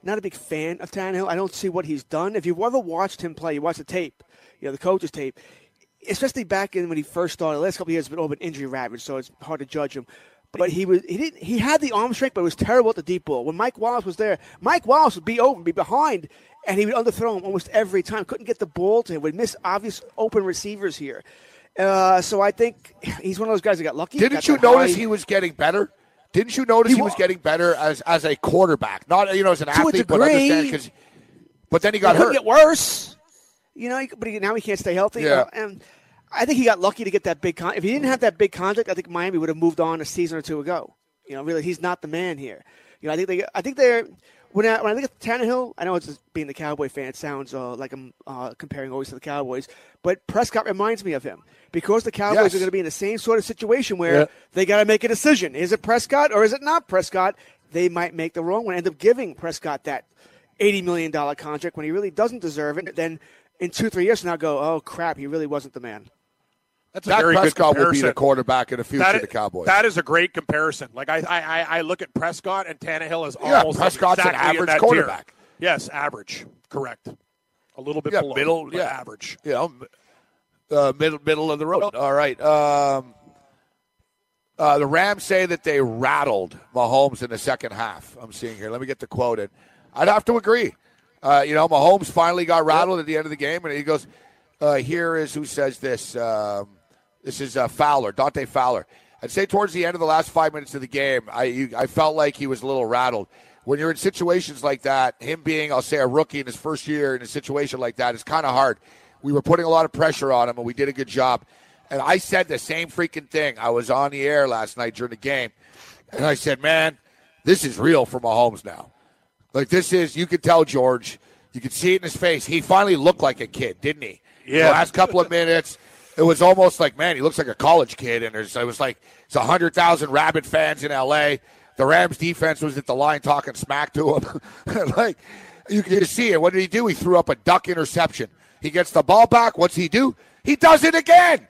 not a big fan of Tannehill. I don't see what he's done. If you've ever watched him play, you watch the tape, you know, the coach's tape, especially back in when he first started. The last couple of years has been all been injury ravaged, so it's hard to judge him. But he was he didn't he had the arm strength, but it was terrible at the deep ball. When Mike Wallace was there, Mike Wallace would be open, be behind, and he would underthrow him almost every time. Couldn't get the ball to him. Would miss obvious open receivers here. Uh, so I think he's one of those guys that got lucky. Didn't got you notice high. he was getting better? Didn't you notice he, he was getting better as as a quarterback? Not you know as an to athlete, a degree, but understand because. But then he got it hurt. Get worse. You know, but he, now he can't stay healthy. Yeah. Uh, and I think he got lucky to get that big contract. If he didn't have that big contract, I think Miami would have moved on a season or two ago. You know, really, he's not the man here. You know, I think they. I think they're. When I, when I think of Tannehill, I know it's just being the Cowboy fan, it sounds uh, like I'm uh, comparing always to the Cowboys, but Prescott reminds me of him because the Cowboys Yes. are going to be in the same sort of situation where Yeah. they got to make a decision: is it Prescott or is it not Prescott? They might make the wrong one, end up giving Prescott that eighty million dollars contract when he really doesn't deserve it. Then in two, three years from now, go, oh crap, he really wasn't the man. That's a Dak very good Prescott will be comparison. the quarterback in the future That of is, the Cowboys. that is a great comparison. Like I, I, I look at Prescott and Tannehill as Yeah, almost Prescott's an exactly in average that quarterback. tier. Yes, average. Correct. A little bit Yeah, below, middle, but yeah. average. You know, uh, middle middle of the road. All right. Um, uh, the Rams say that they rattled Mahomes in the second half. I'm seeing here. Let me get the quote in. I'd have to agree. Uh, you know, Mahomes finally got rattled at the end of the game, and he goes, uh, here is who says this. Um, this is uh, Fowler, Dante Fowler. I'd say towards the end of the last five minutes of the game, I you, I felt like he was a little rattled. When you're in situations like that, him being, I'll say, a rookie in his first year in a situation like that is kind of hard. We were putting a lot of pressure on him, and we did a good job. And I said the same freaking thing. I was on the air last night during the game, and I said, man, this is real for Mahomes now. Like, this is, you could tell, George, you could see it in his face. He finally looked like a kid, didn't he? Yeah. The last couple of minutes, it was almost like, man, he looks like a college kid. And there's, it was like, it's one hundred thousand Rabbit fans in L A. The Rams defense was at the line talking smack to him. Like, you can just see it. What did he do? He threw up a duck interception. He gets the ball back. What's he do? He does it again.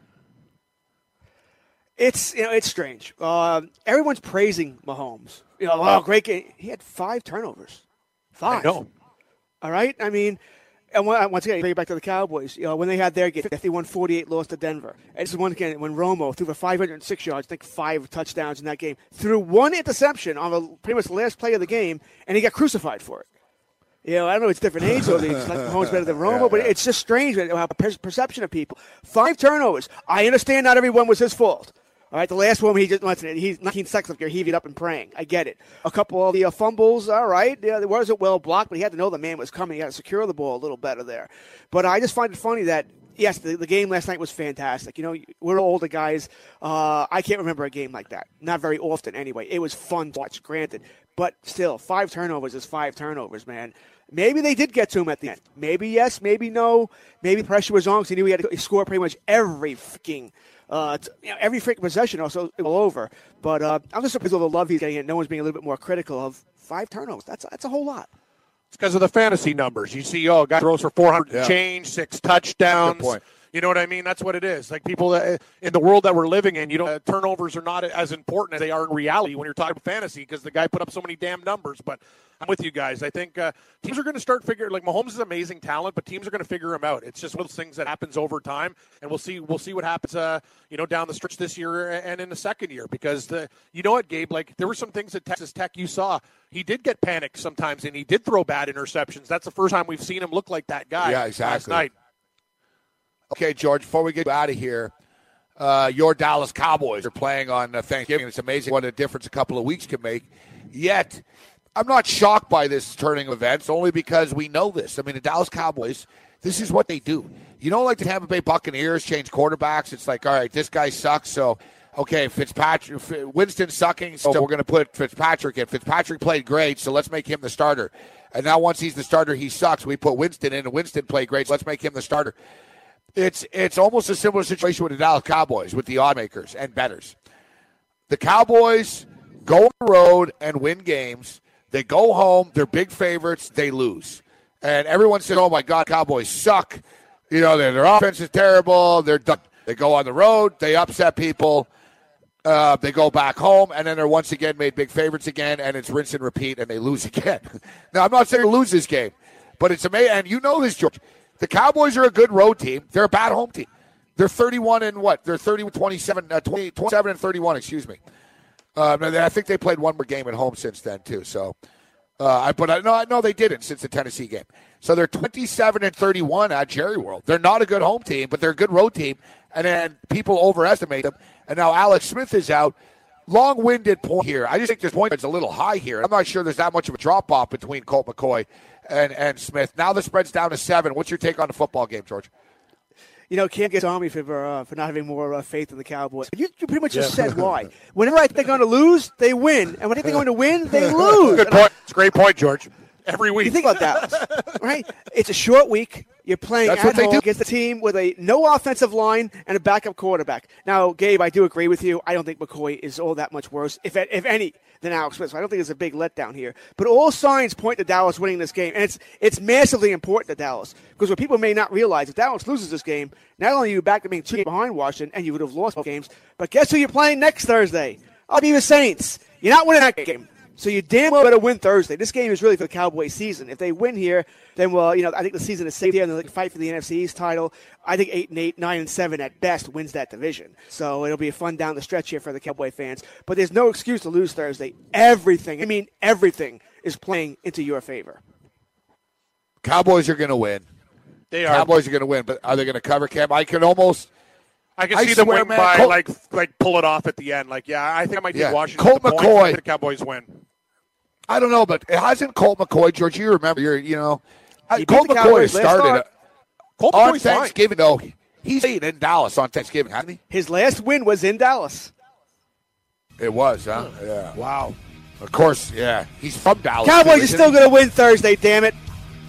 It's you know it's strange. Uh, everyone's praising Mahomes. You know, oh, great game. He had five turnovers. Five. I know. All right. I mean, and once again, bring it back to the Cowboys. You know, when they had their game, fifty-one forty-eight loss to Denver. And this is one again when Romo threw for five hundred six yards, I think five touchdowns in that game, threw one interception on the pretty much the last play of the game, and he got crucified for it. You know, I don't know, it's different age, so it's like Mahomes better than Romo, yeah, but yeah. It's just strange how perception of people. Five turnovers. I understand not everyone was his fault. All right, the last one, he just listen, he's nineteen seconds up here, heaving up and praying. I get it. A couple of the uh, fumbles, all right. Yeah, there wasn't well blocked, but he had to know the man was coming. He had to secure the ball a little better there. But I just find it funny that, yes, the, the game last night was fantastic. You know, we're older guys. Uh, I can't remember a game like that. Not very often, anyway. It was fun to watch, granted. But still, five turnovers is five turnovers, man. Maybe they did get to him at the end. Maybe yes, maybe no. Maybe pressure was on because he knew he had to score pretty much every freaking Uh, you know, every freaking possession also all over. But uh, I'm just surprised with the love he's getting and no one's being a little bit more critical of five turnovers. That's that's a whole lot. It's because of the fantasy numbers. You see, oh, guy throws for four hundred yeah. change, six touchdowns. Good point. You know what I mean? That's what it is. Like people that, in the world that we're living in, you know, uh, turnovers are not as important as they are in reality when you're talking about fantasy because the guy put up so many damn numbers. But I'm with you guys. I think uh, teams are going to start figuring. Like Mahomes is amazing talent, but teams are going to figure him out. It's just one of those things that happens over time, and we'll see. We'll see what happens. Uh, you know, down the stretch this year and in the second year because the. You know what, Gabe? Like there were some things at Texas Tech you saw. He did get panicked sometimes, and he did throw bad interceptions. That's the first time we've seen him look like that guy. Yeah, exactly. Last night. Okay, George, before we get out of here, uh, your Dallas Cowboys are playing on uh, Thanksgiving. It's amazing what a difference a couple of weeks can make. Yet, I'm not shocked by this turning of events only because we know this. I mean, the Dallas Cowboys, this is what they do. You know, like the Tampa Bay Buccaneers change quarterbacks. It's like, all right, this guy sucks, so, okay, Fitzpatrick, Winston's sucking, so we're going to put Fitzpatrick in. Fitzpatrick played great, so let's make him the starter. And now once he's the starter, he sucks. We put Winston in, and Winston played great, so let's make him the starter. It's it's almost a similar situation with the Dallas Cowboys, with the odd makers and bettors. The Cowboys go on the road and win games. They go home. They're big favorites. They lose. And everyone says, oh, my God, Cowboys suck. You know, their, their offense is terrible. They're done. They go on the road. They upset people. Uh, they go back home, and then they're once again made big favorites again, and it's rinse and repeat, and they lose again. Now, I'm not saying they lose this game, but it's amazing. And you know this, George. The Cowboys are a good road team. They're a bad home team. They're thirty-one and what? They're thirty, twenty-seven, uh, twenty, twenty-seven and thirty-one, excuse me. Uh, I think they played one more game at home since then, too. So, uh, but I, no, no, they didn't since the Tennessee game. So they're twenty-seven and thirty-one at Jerry World. They're not a good home team, but they're a good road team. And then people overestimate them. And now Alex Smith is out. Long-winded point here. I just think this point is a little high here. I'm not sure there's that much of a drop-off between Colt McCoy and, and Smith. Now the spread's down to seven. What's your take on the football game, George? You know, Cam gets on me for uh, for not having more uh, faith in the Cowboys. You, you pretty much just yeah. said why. Whenever I think they're going to lose, they win. And when I think they're going to win, they lose. Good point. It's a great point, George. Every week. You think about that, right? It's a short week. You're playing That's at home against a team with a no offensive line and a backup quarterback. Now, Gabe, I do agree with you. I don't think McCoy is all that much worse, if if any, than Alex Smith. So I don't think there's a big letdown here. But all signs point to Dallas winning this game, and it's it's massively important to Dallas because what people may not realize, if Dallas loses this game, not only are you back to being two behind Washington, and you would have lost both games, but guess who you're playing next Thursday? I'll be the Saints. You're not winning that game. So you damn well better win Thursday. This game is really for the Cowboys season. If they win here, then, well, you know, I think the season is safe here, and they'll fight for the N F C East title. I think eight and eight, nine and seven at best wins that division. So it'll be fun down the stretch here for the Cowboy fans. But there's no excuse to lose Thursday. Everything, I mean everything, is playing into your favor. Cowboys are going to win. They are. Cowboys are going to win, but are they going to cover, Cam? I can almost. I can I see swear, them win man, by Colt, like like pull it off at the end. Like, yeah, I think I might take yeah. Washington. Colt the point. McCoy. I think the Cowboys win. I don't know, but it hasn't Colt McCoy, George. You remember, you're, you know, he Colt McCoy started Colt on Thanksgiving. Though he's in Dallas on Thanksgiving, hasn't he? His last win was in Dallas. It was, huh? Yeah. Wow. Of course, yeah. He's from Dallas. Cowboys are still going to win Thursday. Damn it.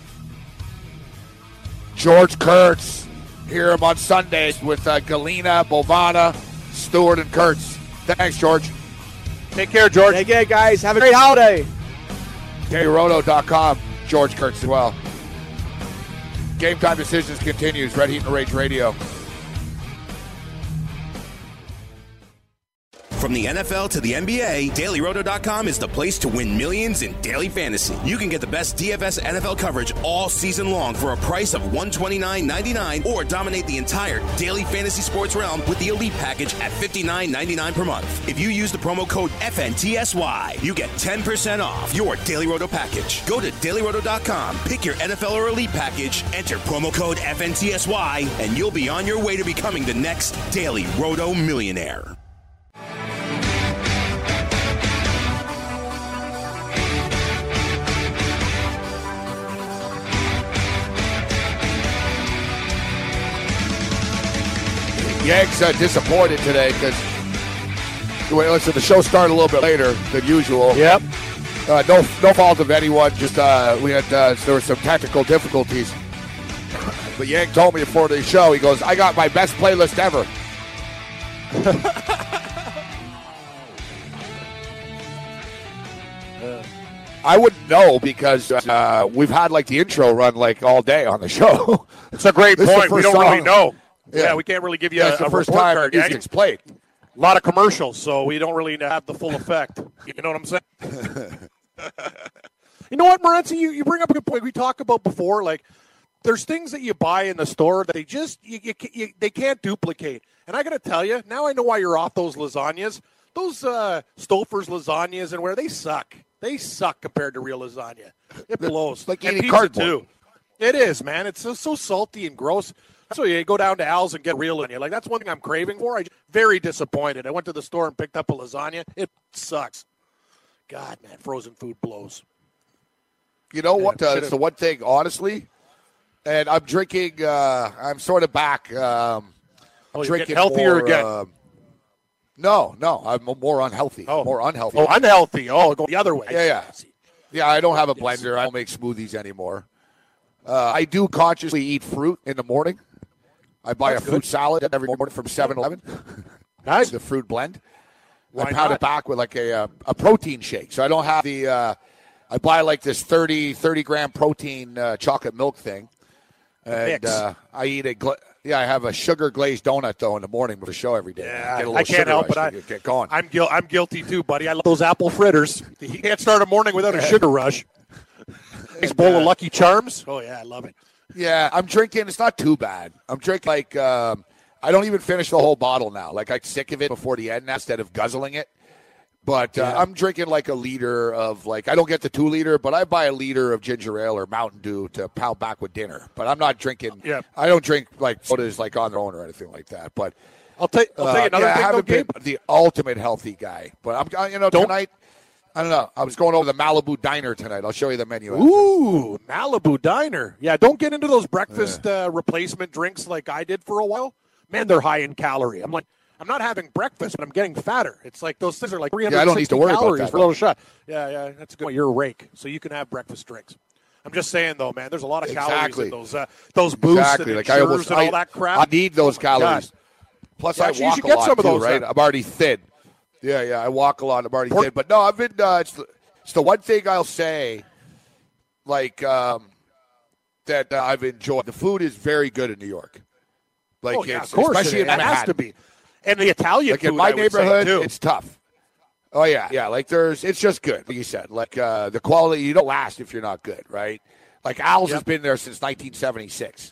George Kurtz. Hear him on Sundays with uh, Galena, Bovana, Stewart, and Kurtz. Thanks, George. Take care, George. Take care, guys. Have a great holiday. Daily Roto dot com. George Kurtz as well. Game Time Decisions continues. Red Heat and Rage Radio. From the N F L to the N B A, Daily Roto dot com is the place to win millions in daily fantasy. You can get the best D F S N F L coverage all season long for a price of one hundred twenty-nine ninety-nine, or dominate the entire daily fantasy sports realm with the Elite Package at fifty-nine ninety-nine per month. If you use the promo code F N T S Y, you get ten percent off your Daily Roto package. Go to Daily Roto dot com, pick your N F L or Elite Package, enter promo code F N T S Y, and you'll be on your way to becoming the next Daily Roto millionaire. Yanks uh, disappointed today because, listen, the show started a little bit later than usual. Yep. Uh, no, no fault of anyone. Just uh, we had uh, there were some technical difficulties. But Yank told me before the show, he goes, "I got my best playlist ever." I wouldn't know because uh, we've had like the intro run like all day on the show. It's a great point. We don't song. really know. Yeah. yeah, we can't really give you yeah, a, the a first report time card. music's played. A lot of commercials, so we don't really have the full effect. You know what I'm saying? You know what, Morency? You, you bring up a good point. We talked about before, like there's things that you buy in the store that they just you, you, you, they can't duplicate. And I got to tell you, now I know why you're off those lasagnas. Those uh, Stouffer's lasagnas and where they suck. They suck compared to real lasagna. It blows. Like and eating pizza cardboard. too. It is, man. It's so, so salty and gross. So you go down to Al's and get real lasagna. Like that's one thing I'm craving for. I'm very disappointed. I went to the store and picked up a lasagna. It sucks. God, man, frozen food blows. You know Man, what? Uh, should've- it's the one thing, honestly. And I'm drinking. Uh, I'm sort of back. Um, Oh, you're drinking getting healthier more, again. Uh, no, no, I'm more unhealthy. Oh. More unhealthy. Oh, unhealthy. Oh, go the other way. Yeah, yeah. Yeah, I don't have a blender. I don't make smoothies anymore. Uh, I do consciously eat fruit in the morning. I buy That's a fruit good. salad every morning from seven eleven. Nice. The fruit blend. Why I pound not? it back with like a uh, a protein shake. So I don't have the. Uh, I buy like this thirty, thirty gram protein uh, chocolate milk thing, and Mix. uh, I eat a. Gl- Yeah, I have a sugar glazed donut though in the morning before the show every day. Yeah, Get a I can't help it. I get, get going. I'm guil- I'm guilty too, buddy. I love those apple fritters. You can't start a morning without a sugar rush. Nice bowl of Lucky Charms. Oh yeah, I love it. Yeah, I'm drinking. It's not too bad. I'm drinking like um, I don't even finish the whole bottle now. Like I'm sick of it before the end now instead of guzzling it. But uh, Yeah. I'm drinking like a liter of like I don't get the two liter, but I buy a liter of ginger ale or Mountain Dew to pound back with dinner. But I'm not drinking. Yeah. I don't drink like sodas like on their own or anything like that. But I'll take I'll uh, take another yeah, I thing though, haven't been Gabe. the ultimate healthy guy. But I'm uh, you know Don't- tonight. I don't know. I was going over the Malibu Diner tonight. I'll show you the menu. after. Ooh, Malibu Diner. Yeah, don't get into those breakfast uh, replacement drinks like I did for a while. Man, they're high in calorie. I'm like, I'm not having breakfast, but I'm getting fatter. It's like those things are like three Yeah, I hundred don't need to sixty worry about calories that, for a little shot. Yeah, yeah, that's a good. You're a rake, so you can have breakfast drinks. I'm just saying though, man. There's a lot of Exactly. calories in those uh, those boosts Exactly. and Like I Ensures almost, and all I, that crap. I need those Oh, my God. calories. Plus, Yeah, I actually, you walk should a get lot some of too, those, right? then. I'm already thin. Yeah, yeah. I walk a lot. I'm already Pork- thin. But no, I've been. Uh, it's, the, it's the one thing I'll say, like um, that uh, I've enjoyed. The food is very good in New York. Like, oh, yeah, it's, of course, especially it, in it has Manhattan. to be. And the Italian Like food, in my I would say, neighborhood, too. it's tough. Oh yeah, yeah. Like there's, it's just good. Like you said, like uh, the quality. You don't last if you're not good, right? Like Al's Yep. has been there since nineteen seventy-six.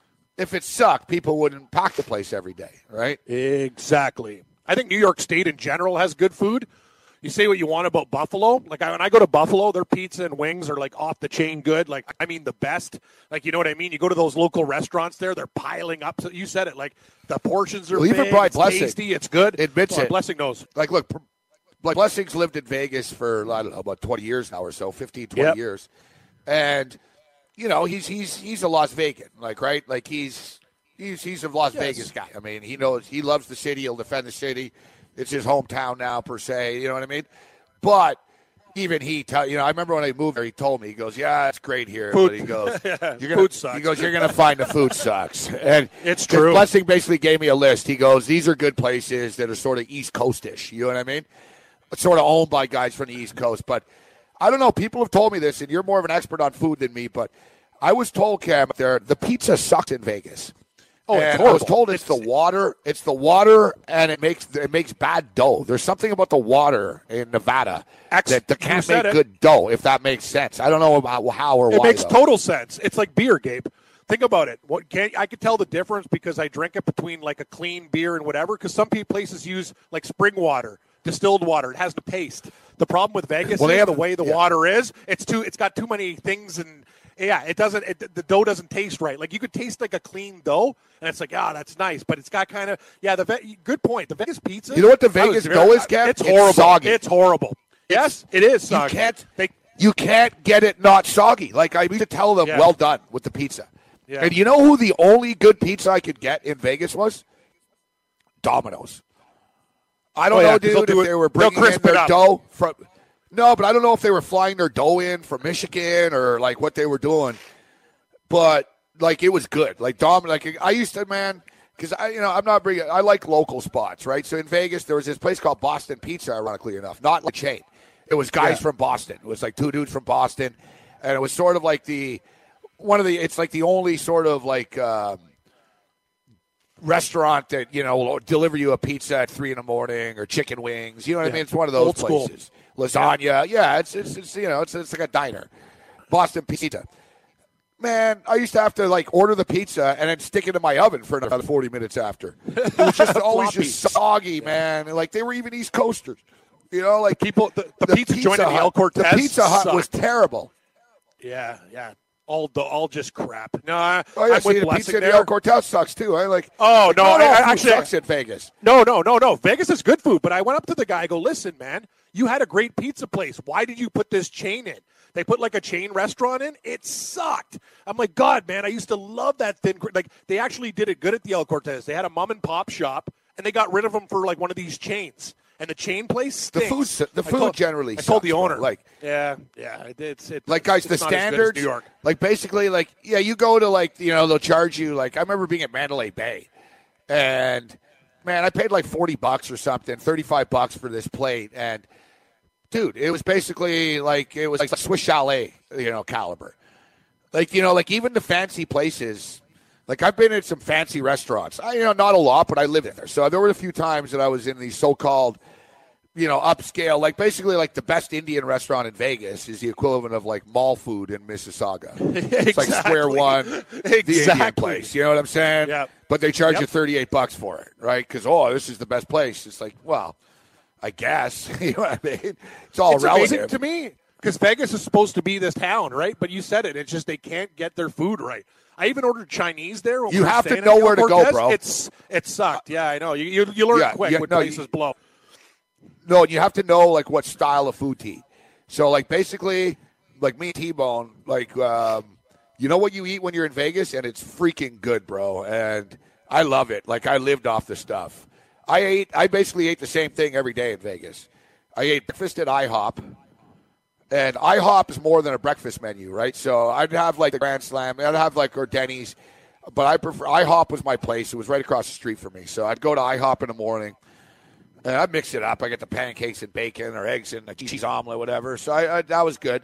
If it sucked, people wouldn't pack the place every day, right? Exactly. I think New York State in general has good food. You say what you want about Buffalo. Like I, when I go to Buffalo, their pizza and wings are like off the chain good. Like I mean the best. Like you know what I mean. You go to those local restaurants there, they're piling up. So you said it. Like the portions are Well, even big. Brian It's Blessing tasty. It's good. admits Oh, it. Blessing knows. Like, look, pr- like Blessing's lived in Vegas for I don't know about twenty years now or so, fifteen, twenty Yep. years, and you know he's he's he's a Las Vegan, like right, like he's he's he's a Las Yes. Vegas guy. I mean, he knows he loves the city. He'll defend the city. It's his hometown now, per se. You know what I mean? But even he, tell you know, I remember when I moved there, he told me, he goes, "Yeah, it's great here," Food- but he goes, Yeah, "You're gonna," food sucks. he goes, "You're gonna find the food sucks." And It's 'cause true. Blessing basically gave me a list. He goes, "These are good places that are sort of East Coast-ish." You know what I mean? Sort of owned by guys from the East Coast. But I don't know. People have told me this, and you're more of an expert on food than me. But I was told, Cam, there the pizza sucks in Vegas. Oh, it's and I was horrible. told it's the water. It's the water, and it makes it makes bad dough. There's something about the water in Nevada Ex- that, that you can't said make it. good dough. If that makes sense, I don't know about how or It why. makes though. total sense. It's like beer, Gabe. Think about it. What can I could tell the difference because I drink it between like a clean beer and whatever. Because some pe- places use like spring water, distilled water. It has no taste. The problem with Vegas Well, they is have- the way the yeah. water is. It's too. It's got too many things and. Yeah, it doesn't. It, the dough doesn't taste right. Like you could taste like a clean dough, and it's like, ah, that's nice. But it's got kind of yeah. The Ve- good point. The Vegas pizza. You know what the I was Vegas very- dough is, Kev? It's It's horrible. soggy. It's horrible. Yes, it is soggy. You can't. They, You can't get it not soggy. Like I used to tell them, Yeah. well done with the pizza. Yeah. And you know who the only good pizza I could get in Vegas was? Domino's. I don't Oh, yeah, know, 'cause they'll dude, do if it- they were they'll bringing in crisp it their up. dough from. No, but I don't know if they were flying their dough in from Michigan or like what they were doing. But like it was good. Like Dom, like I used to, man, because I, you know, I'm not bringing. I like local spots, right? So in Vegas, there was this place called Boston Pizza. Ironically enough, not like a chain. It was guys Yeah. from Boston. It was like two dudes from Boston, and it was sort of like the one of the. It's like the only sort of like um, restaurant that you know will deliver you a pizza at three in the morning or chicken wings. You know what I Yeah. mean? It's one of those Old school. places. Lasagna, yeah. It's, it's it's you know it's it's like a diner. Boston Pizza. Man, I used to have to like order the pizza and then stick it in my oven for another forty minutes after. It was just always Floppy. just soggy, man. And, like they were even East Coasters, you know. Like people, the, the, pizza, joint in the Hut- El Cortez. the Pizza Hut sucked. was terrible. Yeah, yeah. All the all just crap. No, I, Oh yeah, I'm see, with the Blessing pizza in there. the El Cortez sucks too. I like. Oh no, not I, all I food actually sucks in Vegas. No, no, no, no. Vegas is good food, but I went up to the guy. I go, listen, man, you had a great pizza place. Why did you put this chain in? They put like a chain restaurant in. It sucked. I'm like, God, man, I used to love that thin. cr- Like they actually did it good at the El Cortez. They had a mom and pop shop, and they got rid of them for like one of these chains. And the chain place The stinks. food, su- the I food told- generally. I told sucks, the owner, bro. like. yeah, yeah, it- it's it, Like guys, it's the not as good as standards, New York. like basically, like yeah, you go to like you know they'll charge you like I remember being at Mandalay Bay, and man, I paid like forty bucks or something, thirty five bucks for this plate, and dude, it was basically like it was like Swiss Chalet, you know, caliber. Like you know, like even the fancy places, Like, I've been in some fancy restaurants. I, you know, not a lot, but I lived there. So there were a few times that I was in these so-called, you know, upscale, like basically like the best Indian restaurant in Vegas is the equivalent of like mall food in Mississauga. Exactly. It's like Square One, exactly. the Indian place. You know what I'm saying? Yep. But they charge Yep. you thirty-eight bucks for it, right? Because, oh, this is the best place. It's like, well, I guess. You know what I mean? It's all it's relative. amazing to me because Vegas is supposed to be this town, right? But you said it. It's just they can't get their food right. I even ordered Chinese there. When You we were have to staying know at where to go, Cortez. bro. It's it sucked. Yeah, I know. You you, you learn Yeah, quick yeah, when no, places you- blow. No, you have to know like what style of food to eat. So like basically, like me and T-Bone, like um, you know what you eat when you're in Vegas, and it's freaking good, bro. And I love it. Like I lived off the stuff. I ate. I basically ate the same thing every day in Vegas. I ate breakfast at IHOP, and IHOP is more than a breakfast menu, right? So I'd have like the Grand Slam. I'd have like or Denny's, but I prefer IHOP was my place. It was right across the street from me, so I'd go to IHOP in the morning. And I mix it up. I get the pancakes and bacon or eggs and a cheese omelet, whatever. So I, I, that was good.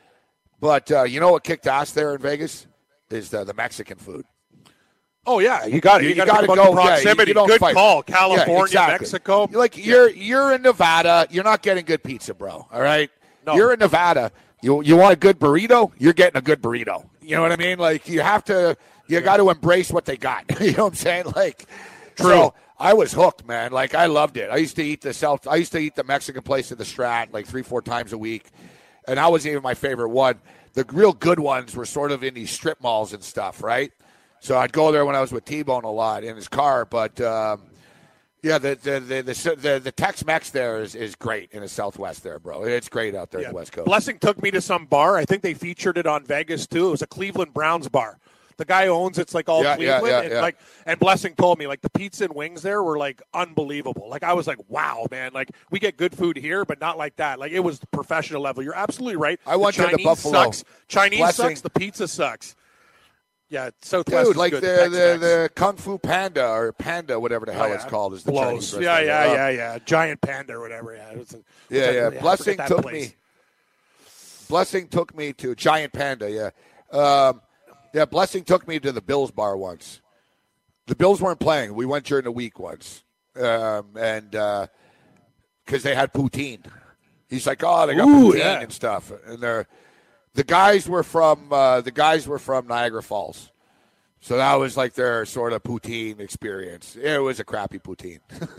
But uh, you know what kicked ass there in Vegas is the, the Mexican food. Oh yeah, you got it. You, You, got got to to go. proximity. Yeah, you, you don't Good fight. call. California, Yeah, exactly. Mexico. Like you're you're in Nevada. You're not getting good pizza, bro. All right. No. You're in Nevada. You you want a good burrito? You're getting a good burrito. You know what I mean? Like you have to. You got to embrace what they got. You know what I'm saying? Like True. So, I was hooked, man. Like I loved it. I used to eat the South. I used to eat the Mexican place at the Strat like three, four times a week, and that wasn't even my favorite one. The real good ones were sort of in these strip malls and stuff, right? So I'd go there when I was with T-Bone a lot in his car. But um, yeah, the the the the, the, the Tex-Mex there is, is great in the Southwest there, bro. It's great out there Yeah. in the West Coast. Blessing took me to some bar. I think they featured it on Vegas too. It was a Cleveland Browns bar. The guy who owns it's like all Yeah, yeah, Cleveland. yeah, and yeah. like and Blessing told me like the pizza and wings there were like unbelievable. Like I was like, wow, man, like we get good food here, but not like that. Like it was professional level. You're absolutely right. I went the to the Chinese Buffalo. Sucks. Chinese Blessing. sucks, the pizza sucks. Yeah, Southwest Dude, is like good. the, Tex-Mex. the, the Kung Fu Panda or Panda, whatever the hell Oh, yeah. it's called, is the Blows. Chinese Yeah, restaurant. yeah, Uh, yeah, yeah. Giant Panda or whatever. Yeah, it was a, Yeah, yeah. I Blessing forget that took place. me. Blessing took me to Giant Panda. Yeah, um, yeah. Blessing took me to the Bills bar once. The Bills weren't playing. We went during the week once, um, and because they had poutine. He's like, oh, they got Ooh, poutine yeah. and stuff, and they're the guys were from uh, the guys were from Niagara Falls. So that was like their sort of poutine experience. It was a crappy poutine.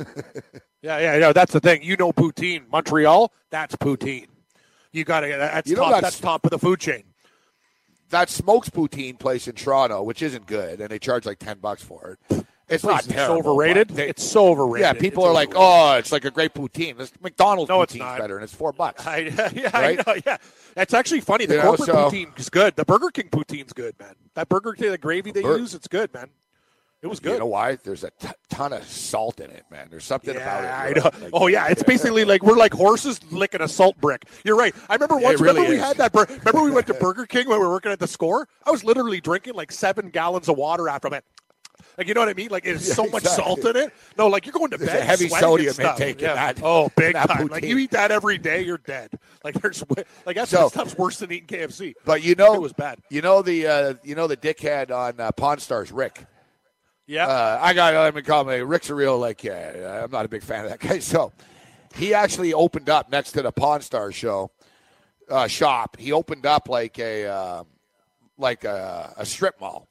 Yeah, yeah, yeah. That's the thing. You know poutine. Montreal, that's poutine. You got to that's You know top. that's- That's top of the food chain. That Smokes Poutine place in Toronto, which isn't good, and they charge like ten bucks for it. It's not It's terrible. overrated. but they- It's so overrated. yeah, people It's are like, overrated. oh, it's like a great poutine. This McDonald's No, it's poutine's not. better, and it's four bucks. I, yeah, Right? I know. Yeah, it's actually funny. The You know, corporate so- poutine is good. The Burger King poutine's good, man. That Burger King, the gravy they Bur- use, it's good, man. It was good. You know why? There's a t- ton of salt in it, man. There's something about it. Yeah, I you're know. right. Like, Oh yeah, it's basically like we're like horses licking a salt brick. You're right. I remember once. It really remember we is. had that. Bur- remember we went to Burger King when we were working at the Score. I was literally drinking like seven gallons of water after that. Like, you know what I mean? Like, it's Yeah, so much exactly. salt in it. No, like you're going to There's bed. a heavy sweating sodium and stuff. intake in Yeah. that- Oh, big that time. Like poutine. you eat that every day, you're dead. Like there's like that's So- that stuff's worse than eating K F C. But you know, It was bad. You know the uh, you know the dickhead on uh, Pawn Stars, Rick. Yeah. Uh, I got let me call me Rick's a real like yeah. I'm not a big fan of that guy. So he actually opened up next to the Pawn Stars show uh, shop. He opened up like a uh, like a, a strip mall.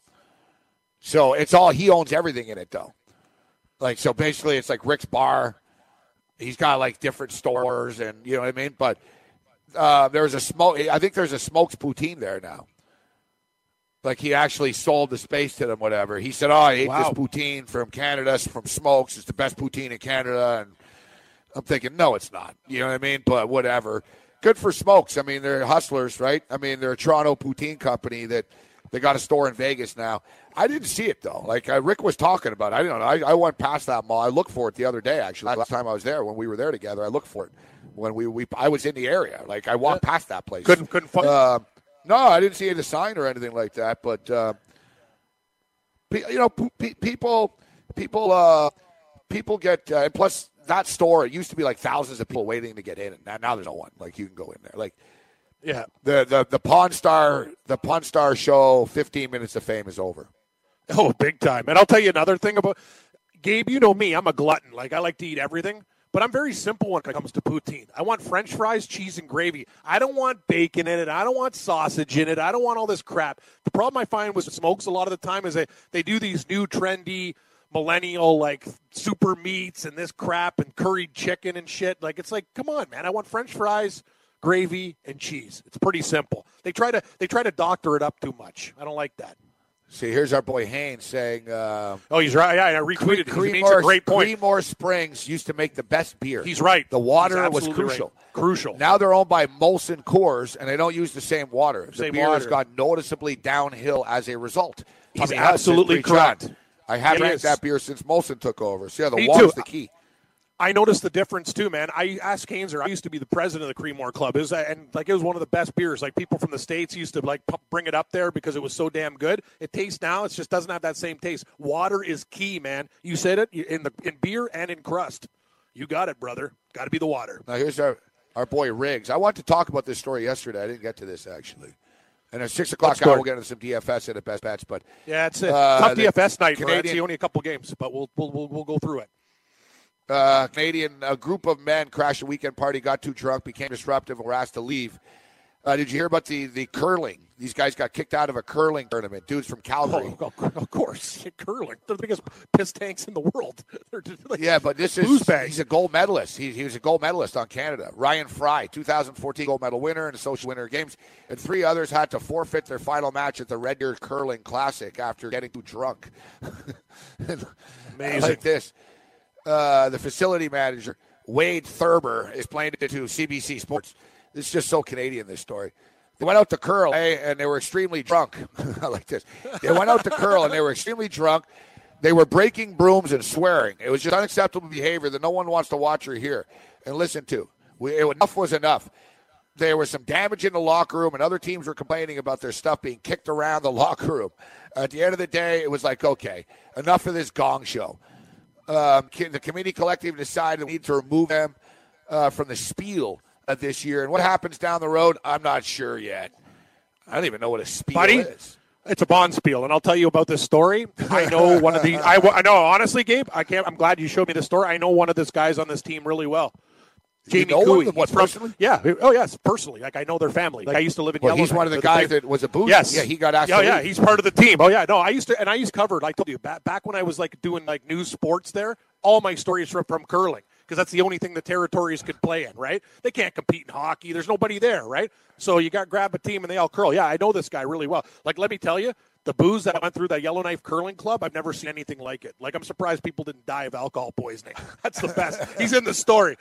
So it's all he owns everything in it though. Like so basically it's like Rick's bar. He's got like different stores and you know what I mean. But uh, there's a smoke. I think there's a Smokes Poutine there now. Like he actually sold the space to them, whatever. He said, "Oh, I ate Wow. this poutine from Canada, it's from Smokes. It's the best poutine in Canada." And I'm thinking, no, it's not. You know what I mean? But whatever. Good for Smokes. I mean, they're hustlers, right? I mean, they're a Toronto poutine company that they got a store in Vegas now. I didn't see it though. Like uh, Rick was talking about it. I don't know. I, I went past that mall. I looked for it the other day. Actually, last time I was there, when we were there together, I looked for it. When we, we I was in the area. Like I walked past that place. Couldn't couldn't find. Uh, no, I didn't see any sign or anything like that. But uh, pe- you know, pe- people, people, uh, people get. Uh, and plus, that store it used to be like thousands of people waiting to get in, and now, now there's no one. Like you can go in there. Like yeah. the the the Pawn Star the Pawn Star show, fifteen minutes of fame is over. Oh, big time. And I'll tell you another thing about Gabe. You know me. I'm a glutton. Like, I like to eat everything. But I'm very simple when it comes to poutine. I want French fries, cheese, and gravy. I don't want bacon in it. I don't want sausage in it. I don't want all this crap. The problem I find with smokes a lot of the time is they, they do these new trendy millennial, like, super meats and this crap and curried chicken and shit. Like, it's like, come on, man. I want French fries, gravy, and cheese. It's pretty simple. They try to they try to doctor it up too much. I don't like that. See, here's our boy Haynes saying, uh, oh, he's right. Yeah, I retweeted it. He makes a great point. Creemore Springs used to make the best beer. He's right. The water was crucial. Right. Crucial. Now they're owned by Molson Coors, and they don't use the same water. The same beer water. has gone noticeably downhill as a result. He's I mean, absolutely correct. I haven't It drank is. that beer since Molson took over. So, yeah, the Me water's too. the key. I noticed the difference too, man. I asked Hainzer. I used to be the president of the Creemore Club. It was, and like it was one of the best beers. Like people from the States used to like pu- bring it up there because it was so damn good. It tastes now. It just doesn't have that same taste. Water is key, man. You said it in the in beer and in crust. You got it, brother. Got to be the water. Now here's our our boy Riggs. I wanted to talk about this story yesterday. I didn't get to this actually. And at six o'clock hour, we'll get into some D F S and at best bets. But yeah, it's it. Uh, Tough D F S night. Canadian, Canadian, only a couple games, but we'll we'll we'll, we'll go through it. Uh, Canadian a group of men crashed a weekend party, got too drunk, became disruptive, and were asked to leave. Uh, did you hear about the, the curling? These guys got kicked out of a curling tournament. Dudes from Calgary. Oh, of course, curling. They're the biggest piss tanks in the world. They're like yeah, but this is he's a gold medalist. He, he was a gold medalist on Canada. Ryan Fry, two thousand fourteen gold medal winner and social winner of games, and three others had to forfeit their final match at the Red Deer Curling Classic after getting too drunk. Amazing. Like this. Uh, the facility manager, Wade Thurber, explained it to C B C Sports. This is just so Canadian, this story. They went out to curl, eh, and they were extremely drunk. I like this. They went out to curl, and they were extremely drunk. They were breaking brooms and swearing. It was just unacceptable behavior that no one wants to watch or hear and listen to. We, it, enough was enough. There was some damage in the locker room, and other teams were complaining about their stuff being kicked around the locker room. At the end of the day, it was like, okay, enough of this gong show. Um, the committee collective decided we need to remove them uh, from the spiel of this year. And what happens down the road, I'm not sure yet. I don't even know what a spiel Buddy, is. It's a bond spiel, and I'll tell you about this story. I know one of the. I, I know honestly, Gabe. I can't. I'm glad you showed me the story. I know one of these guys on this team really well. You Jamie know Cooey. him? What, He's from- personally? Yeah. Oh, yes, personally. Like, I know their family. Like, I used to live in Well, Yellowknife. he's one of the They're guys place- that was a booze. Yes. Yeah, he got asked Oh, to yeah, leave. he's part of the team. Oh, yeah. No, I used to, and I used covered, I told you, back, back when I was, like, doing, like, news sports there, all my stories were from curling, because that's the only thing the territories could play in, right? They can't compete in hockey. There's nobody there, right? So you got grab a team, and they all curl. Yeah, I know this guy really well. Like, let me tell you, the booze that went through that Yellowknife Curling Club, I've never seen anything like it. Like, I'm surprised people didn't die of alcohol poisoning. That's the best. He's in the story.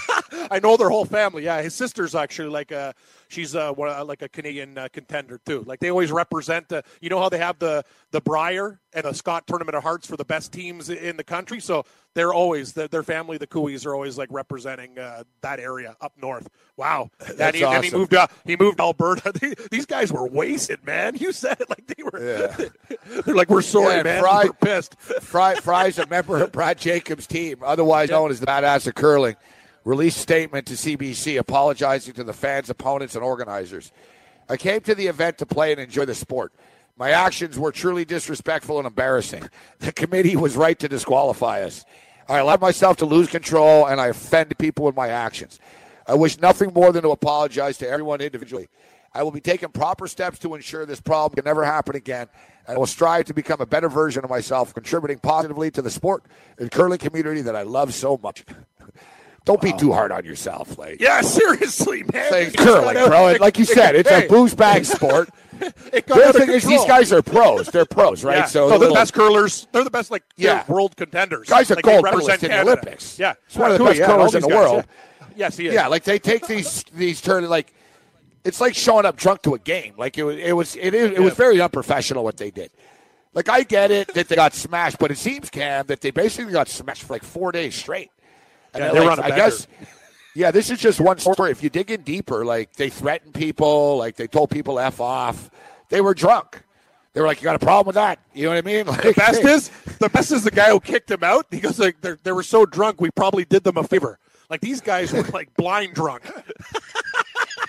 I know their whole family. Yeah, his sister's actually like a, she's a, like a Canadian uh, contender too. Like, they always represent, uh, you know how they have the, the Brier and the Scott Tournament of Hearts for the best teams in the country? So they're always, their, their family, the Cooeys, are always like representing uh, that area up north. Wow. That's and he, awesome. and he moved uh, he moved to Alberta. These guys were wasted, man. You said it like they were. Yeah. They're like, we're sorry, Yeah, man. Fry- We're pissed. Fry, Fry's a member of Brad Jacobs' team, otherwise known as the Badass of Curling, released a statement to C B C apologizing to the fans, opponents, and organizers. I came to the event to play and enjoy the sport. My actions were truly disrespectful and embarrassing. The committee was right to disqualify us. I allowed myself to lose control, and I offended people with my actions. I wish nothing more than to apologize to everyone individually. I will be taking proper steps to ensure this problem can never happen again, and I will strive to become a better version of myself, contributing positively to the sport and curling community that I love so much. Don't be too hard on yourself, like. Yeah, seriously, man. Say curling, bro. And like you said, it's Hey. a booze bag sport. It got The out other of thing is control. these guys are pros. They're pros, right? Yeah. So no, the they're little- the best curlers. They're the best, like, Yeah. they're world contenders. Guys are like, they gold represent medalists in the Canada. Olympics. Yeah. It's one of the Cooey, best yeah, curlers all in the these guys, world. yeah. Yes, he is. Yeah, like they take these these turns like it's like showing up drunk to a game. Like it was it was it, is, it was very unprofessional what they did. Like I get it that they got smashed, but it seems, Cam, that they basically got smashed for like four days straight. And Yeah, then, they were like, on a I bender. guess yeah, this is just one story. If you dig in deeper, like they threatened people, like they told people F off. They were drunk. They were like, you got a problem with that? You know what I mean? Like, The best is the best is the guy who kicked him out. He goes like, they they were so drunk, we probably did them a favor. Like, these guys were like blind drunk.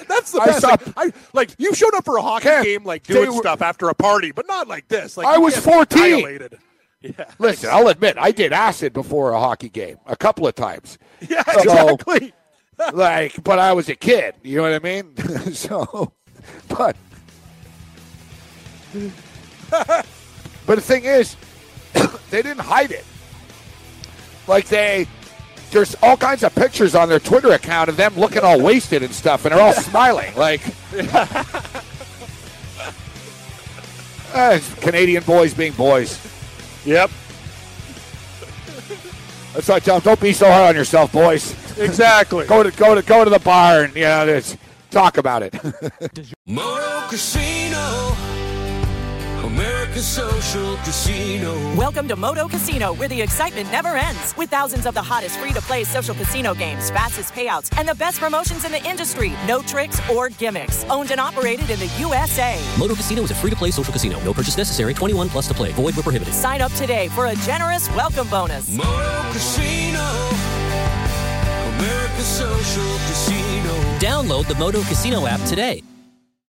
That's the I best. saw- like, I, like, you showed up for a hockey Yeah, game, like doing they were- stuff after a party, but not like this. Like I you was get fourteen. annihilated. Yeah. Listen, I'll admit, I did acid before a hockey game a couple of times. Yeah, So, exactly. like, but I was a kid. You know what I mean? so, but, but the thing is, they didn't hide it. Like they, there's all kinds of pictures on their Twitter account of them looking all wasted and stuff, and they're all smiling. Like, uh, it's Canadian boys being boys. Yep. That's why I tell them, don't be so hard on yourself, boys. Exactly. go to go to go to the bar and you know, just talk about it. Moto Casino, America's social casino. Welcome to Moto Casino, where the excitement never ends. With thousands of the hottest free-to-play social casino games, fastest payouts, and the best promotions in the industry. No tricks or gimmicks. Owned and operated in the U S A. Moto Casino is a free-to-play social casino. No purchase necessary. twenty-one plus to play. Void where prohibited. Sign up today for a generous welcome bonus. Moto Casino, America's social casino. Download the Moto Casino app today.